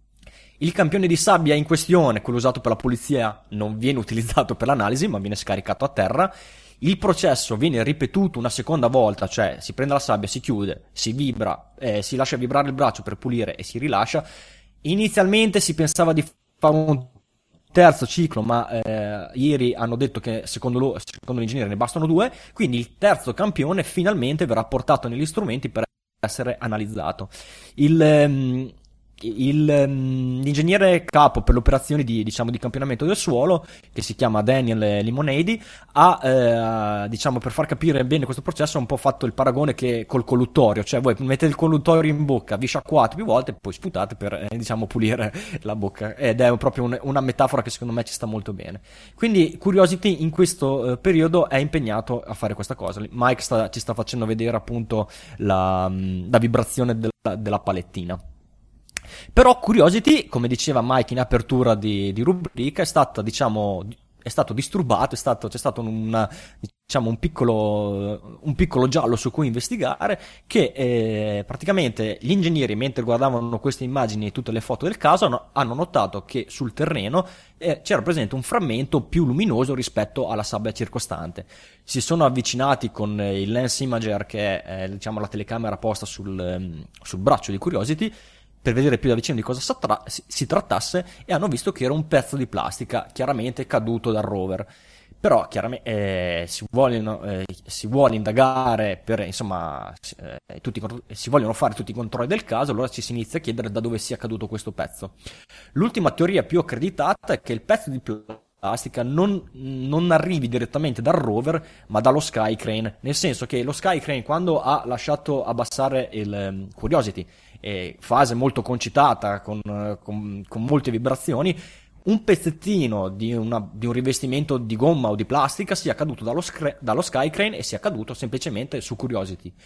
Il campione di sabbia in questione, quello usato per la pulizia, non viene utilizzato per l'analisi, ma viene scaricato a terra. Il processo viene ripetuto una seconda volta, cioè si prende la sabbia, si chiude, si vibra, eh, si lascia vibrare il braccio per pulire e si rilascia. Inizialmente si pensava di fare un terzo ciclo, ma eh, ieri hanno detto che secondo, lo, secondo l'ingegnere ne bastano due, quindi il terzo campione finalmente verrà portato negli strumenti per essere analizzato. Il... Ehm, Il, um, l'ingegnere capo per le operazioni di, diciamo, di campionamento del suolo, che si chiama Daniel Limonadi, ha eh, diciamo, per far capire bene questo processo, ha un po' fatto il paragone che col colluttorio, cioè voi mettete il colluttorio in bocca, vi sciacquate più volte, poi sputate per eh, diciamo pulire la bocca, ed è proprio un, una metafora che secondo me ci sta molto bene. Quindi Curiosity in questo eh, periodo è impegnato a fare questa cosa. Mike sta, ci sta facendo vedere appunto la, la vibrazione della, della palettina. Però Curiosity, come diceva Mike in apertura di, di rubrica, è stata, diciamo, è stato disturbato, è stato, c'è stato un, diciamo, un piccolo, un piccolo giallo su cui investigare, che eh, praticamente gli ingegneri, mentre guardavano queste immagini e tutte le foto del caso, hanno, hanno notato che sul terreno eh, c'era presente un frammento più luminoso rispetto alla sabbia circostante. Si sono avvicinati con il Lens Imager, che è eh, diciamo, la telecamera posta sul, sul braccio di Curiosity, per vedere più da vicino di cosa si trattasse, e hanno visto che era un pezzo di plastica chiaramente caduto dal rover. Però chiaramente eh, si, vogliono, eh, si vuole indagare per, insomma, eh, tutti, si vogliono fare tutti i controlli del caso, allora ci si inizia a chiedere da dove sia caduto questo pezzo. L'ultima teoria più accreditata è che il pezzo di plastica non, non arrivi direttamente dal rover, ma dallo Sky Crane, nel senso che lo Sky Crane, quando ha lasciato abbassare il um, Curiosity, eh, fase molto concitata con, con, con molte vibrazioni, un pezzettino di, una, di un rivestimento di gomma o di plastica sia caduto dallo, dallo Sky Crane e sia caduto semplicemente su Curiosity.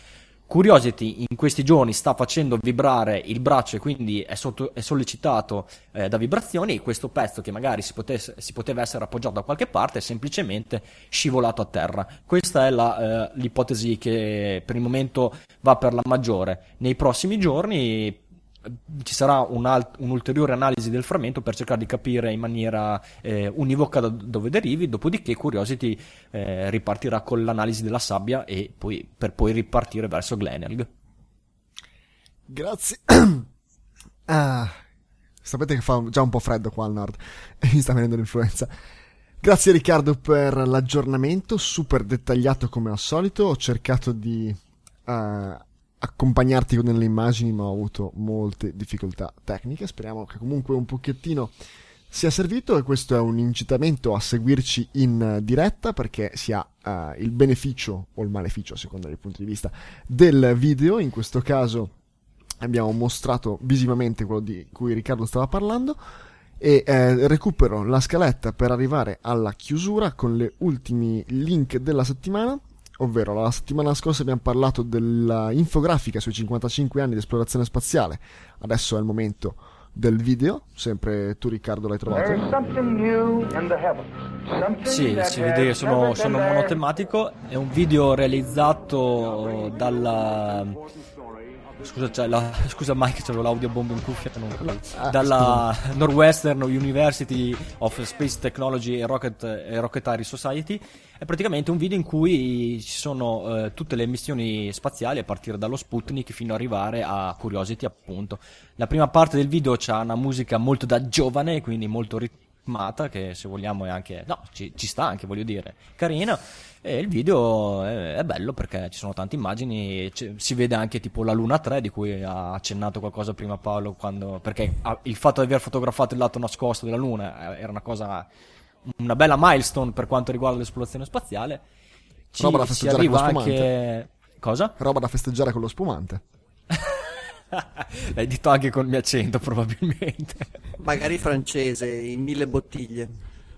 Curiosity in questi giorni sta facendo vibrare il braccio e quindi è, sotto, è sollecitato eh, da vibrazioni, e questo pezzo che magari si, potesse, si poteva essere appoggiato da qualche parte è semplicemente scivolato a terra. Questa è la, eh, l'ipotesi che per il momento va per la maggiore. Nei prossimi giorni ci sarà un'ulteriore analisi del frammento per cercare di capire in maniera eh, univoca da dove derivi, dopodiché Curiosity eh, ripartirà con l'analisi della sabbia e poi per poi ripartire verso Glenelg. Grazie. Ah, sapete che fa già un po' freddo qua al nord e mi sta venendo l'influenza. Grazie Riccardo per l'aggiornamento, super dettagliato come al solito. Ho cercato di uh, accompagnarti con delle immagini, ma ho avuto molte difficoltà tecniche. Speriamo che comunque un pochettino sia servito, e questo è un incitamento a seguirci in diretta, perché si ha uh, il beneficio o il maleficio, a seconda dei punti di vista, del video. In questo caso abbiamo mostrato visivamente quello di cui Riccardo stava parlando, e eh, recupero la scaletta per arrivare alla chiusura con le ultimi link della settimana. Ovvero, la settimana scorsa abbiamo parlato dell'infografica sui cinquantacinque anni di esplorazione spaziale. Adesso è il momento del video. Sempre tu, Riccardo, l'hai trovato? Sì, si vede che sono, sono monotematico. È un video realizzato dalla... Scusa, cioè, la... Scusa Mike, c'avevo l'audio bomba in cuffia. Non... Ah, dalla scusa. Northwestern University of Space Technology e Rocket, e Rocketary Society. È praticamente un video in cui ci sono eh, tutte le missioni spaziali a partire dallo Sputnik fino ad arrivare a Curiosity, appunto. La prima parte del video c'ha una musica molto da giovane, quindi molto ritmata, che se vogliamo è anche... no, ci, ci sta anche, voglio dire, carina. E il video è, è bello perché ci sono tante immagini, c- si vede anche tipo la Luna tre, di cui ha accennato qualcosa prima Paolo, quando, perché ha, il fatto di aver fotografato il lato nascosto della Luna era una cosa... una bella milestone per quanto riguarda l'esplorazione spaziale. Ci, roba da si festeggiare con lo arriva spumante. Anche... cosa? Roba da festeggiare con lo spumante. L'hai detto anche con il mio accento, probabilmente. Magari francese, in mille bottiglie.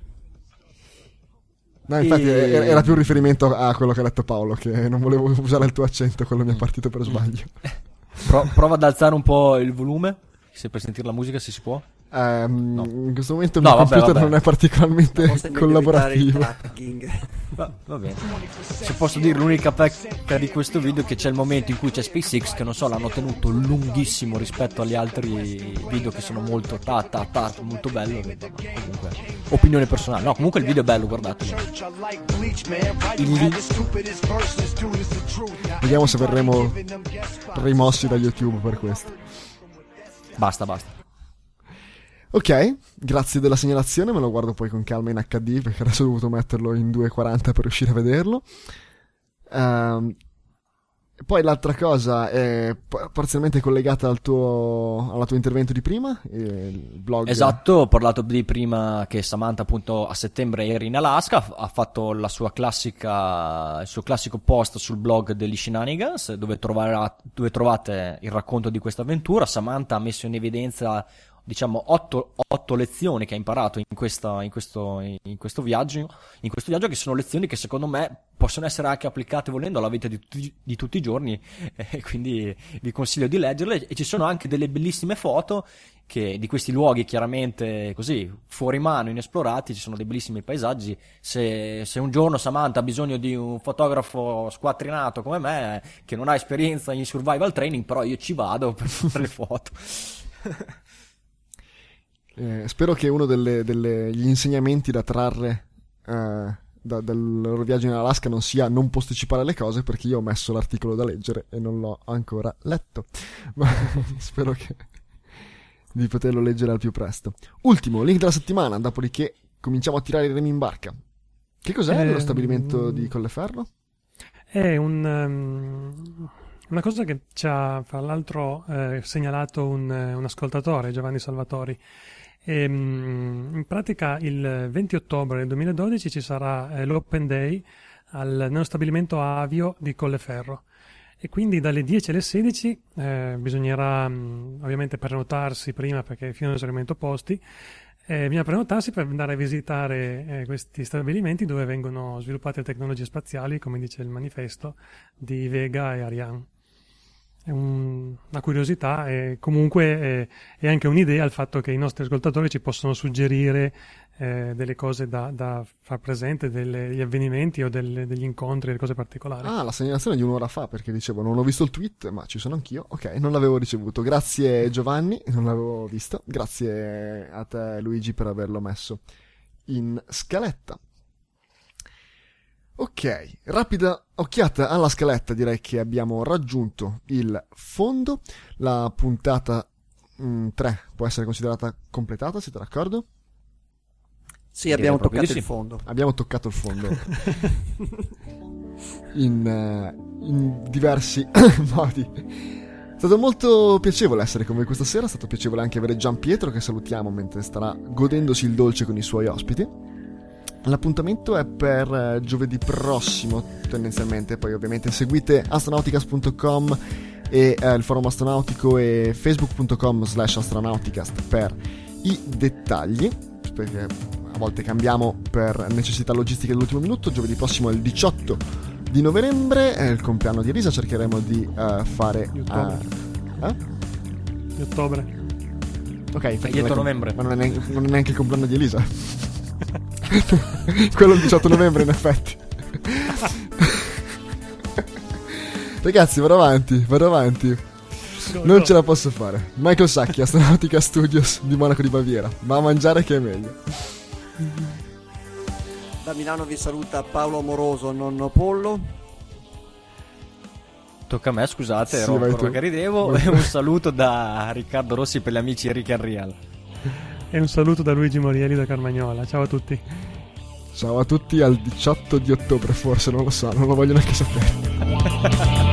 No, infatti E- era era più un riferimento a quello che ha detto Paolo, che non volevo usare il tuo accento, quello mi è partito per sbaglio. Pro- prova ad alzare un po' il volume, se per sentire la musica, se si può. Ehm, No. In questo momento il No, mio vabbè, computer vabbè. non è particolarmente Forse è meglio evitare il collaborativo. tracking. Va, va bene. Se posso dire, l'unica pecca di questo video è che c'è il momento in cui c'è SpaceX, che non so, l'hanno tenuto lunghissimo rispetto agli altri video che sono molto ta ta ta, molto bello. Ma comunque, opinione personale. No, comunque il video è bello, guardatelo. Il link. Vediamo se verremo rimossi da YouTube per questo. Basta, basta. Ok, grazie della segnalazione, me lo guardo poi con calma in acca di, perché adesso ho dovuto metterlo in due quaranta per riuscire a vederlo. Ehm, poi l'altra cosa è p- parzialmente collegata al tuo, al tuo intervento di prima, eh, il blog. Esatto, ho parlato di prima che Samantha appunto a settembre era in Alaska, ha fatto la sua classica, il suo classico post sul blog degli Shenanigans, dove, troverà, dove trovate il racconto di questa avventura. Samantha ha messo in evidenza, diciamo, otto, otto lezioni che ha imparato in, questa, in, questo, in questo viaggio, in questo viaggio, che sono lezioni che secondo me possono essere anche applicate volendo alla vita di tutti, di tutti i giorni, e quindi vi consiglio di leggerle. E ci sono anche delle bellissime foto che, di questi luoghi chiaramente così fuori mano, inesplorati. Ci sono dei bellissimi paesaggi. Se, se un giorno Samantha ha bisogno di un fotografo squattrinato come me, che non ha esperienza in survival training, però io ci vado per fare le foto. Eh, spero che uno delle, delle- gli insegnamenti da trarre eh, da- dal loro viaggio in Alaska non sia non posticipare le cose, perché io ho messo l'articolo da leggere e non l'ho ancora letto. Ma spero che di poterlo leggere al più presto. Ultimo, link della settimana, dopodiché cominciamo a tirare i remi in barca. Che cos'è Eh, lo stabilimento di Colleferro? È un, um, una cosa che ci ha, fra l'altro, eh, segnalato un, eh, un ascoltatore, Giovanni Salvatori. E, mm, in pratica il venti ottobre del duemiladodici ci sarà eh, l'Open Day al, nello stabilimento Avio di Colleferro. E quindi dalle dieci alle sedici eh, bisognerà mh, ovviamente prenotarsi prima, perché fino all'esaurimento posti. Eh, bisogna prenotarsi per andare a visitare eh, questi stabilimenti dove vengono sviluppate le tecnologie spaziali, come dice il manifesto, di Vega e Ariane. è un, una curiosità e comunque è, è anche un'idea il fatto che i nostri ascoltatori ci possono suggerire eh, delle cose da, da far presente, degli avvenimenti o delle, degli incontri, delle cose particolari. Ah, la segnalazione di un'ora fa, perché dicevo non ho visto il tweet, ma ci sono anch'io. Ok, non l'avevo ricevuto. Grazie Giovanni, non l'avevo visto. Grazie a te Luigi per averlo messo in scaletta. Ok, rapida occhiata alla scaletta, direi che abbiamo raggiunto il fondo. La puntata mh, tre può essere considerata completata, siete d'accordo? Sì, abbiamo Direi proprio toccato di il sì. fondo. Abbiamo toccato il fondo in, eh, in diversi modi. È stato molto piacevole essere con voi questa sera, è stato piacevole anche avere Gian Pietro, che salutiamo mentre starà godendosi il dolce con i suoi ospiti. L'appuntamento è per eh, giovedì prossimo tendenzialmente, poi ovviamente seguite astronauticast punto com e eh, il forum astronautico e facebook punto com slash astronauticast per i dettagli, perché a volte cambiamo per necessità logistiche dell'ultimo minuto. Giovedì prossimo è il diciotto di novembre, è il compleanno di Elisa, cercheremo di uh, fare Di ottobre. uh, eh? Di ottobre. Ok, infatti dietro non è- novembre. ma non è, neanche, non è neanche il compleanno di Elisa. Quello il diciotto novembre in effetti. Ragazzi, vado avanti, vado avanti. Go, Non go. ce la posso fare. Michael Sacchi, Astronautica Studios di Monaco di Baviera. Va a mangiare che è meglio. Da Milano vi saluta Paolo Amoroso, nonno Pollo. Tocca a me, scusate, Sì, ero vai ancora tu. che ridevo. Vai E tu. un saluto da Riccardo Rossi per gli amici Rick and Real. E un saluto da Luigi Morielli da Carmagnola. Ciao a tutti. Ciao a tutti al diciotto di ottobre, forse, non lo so, non lo voglio neanche sapere.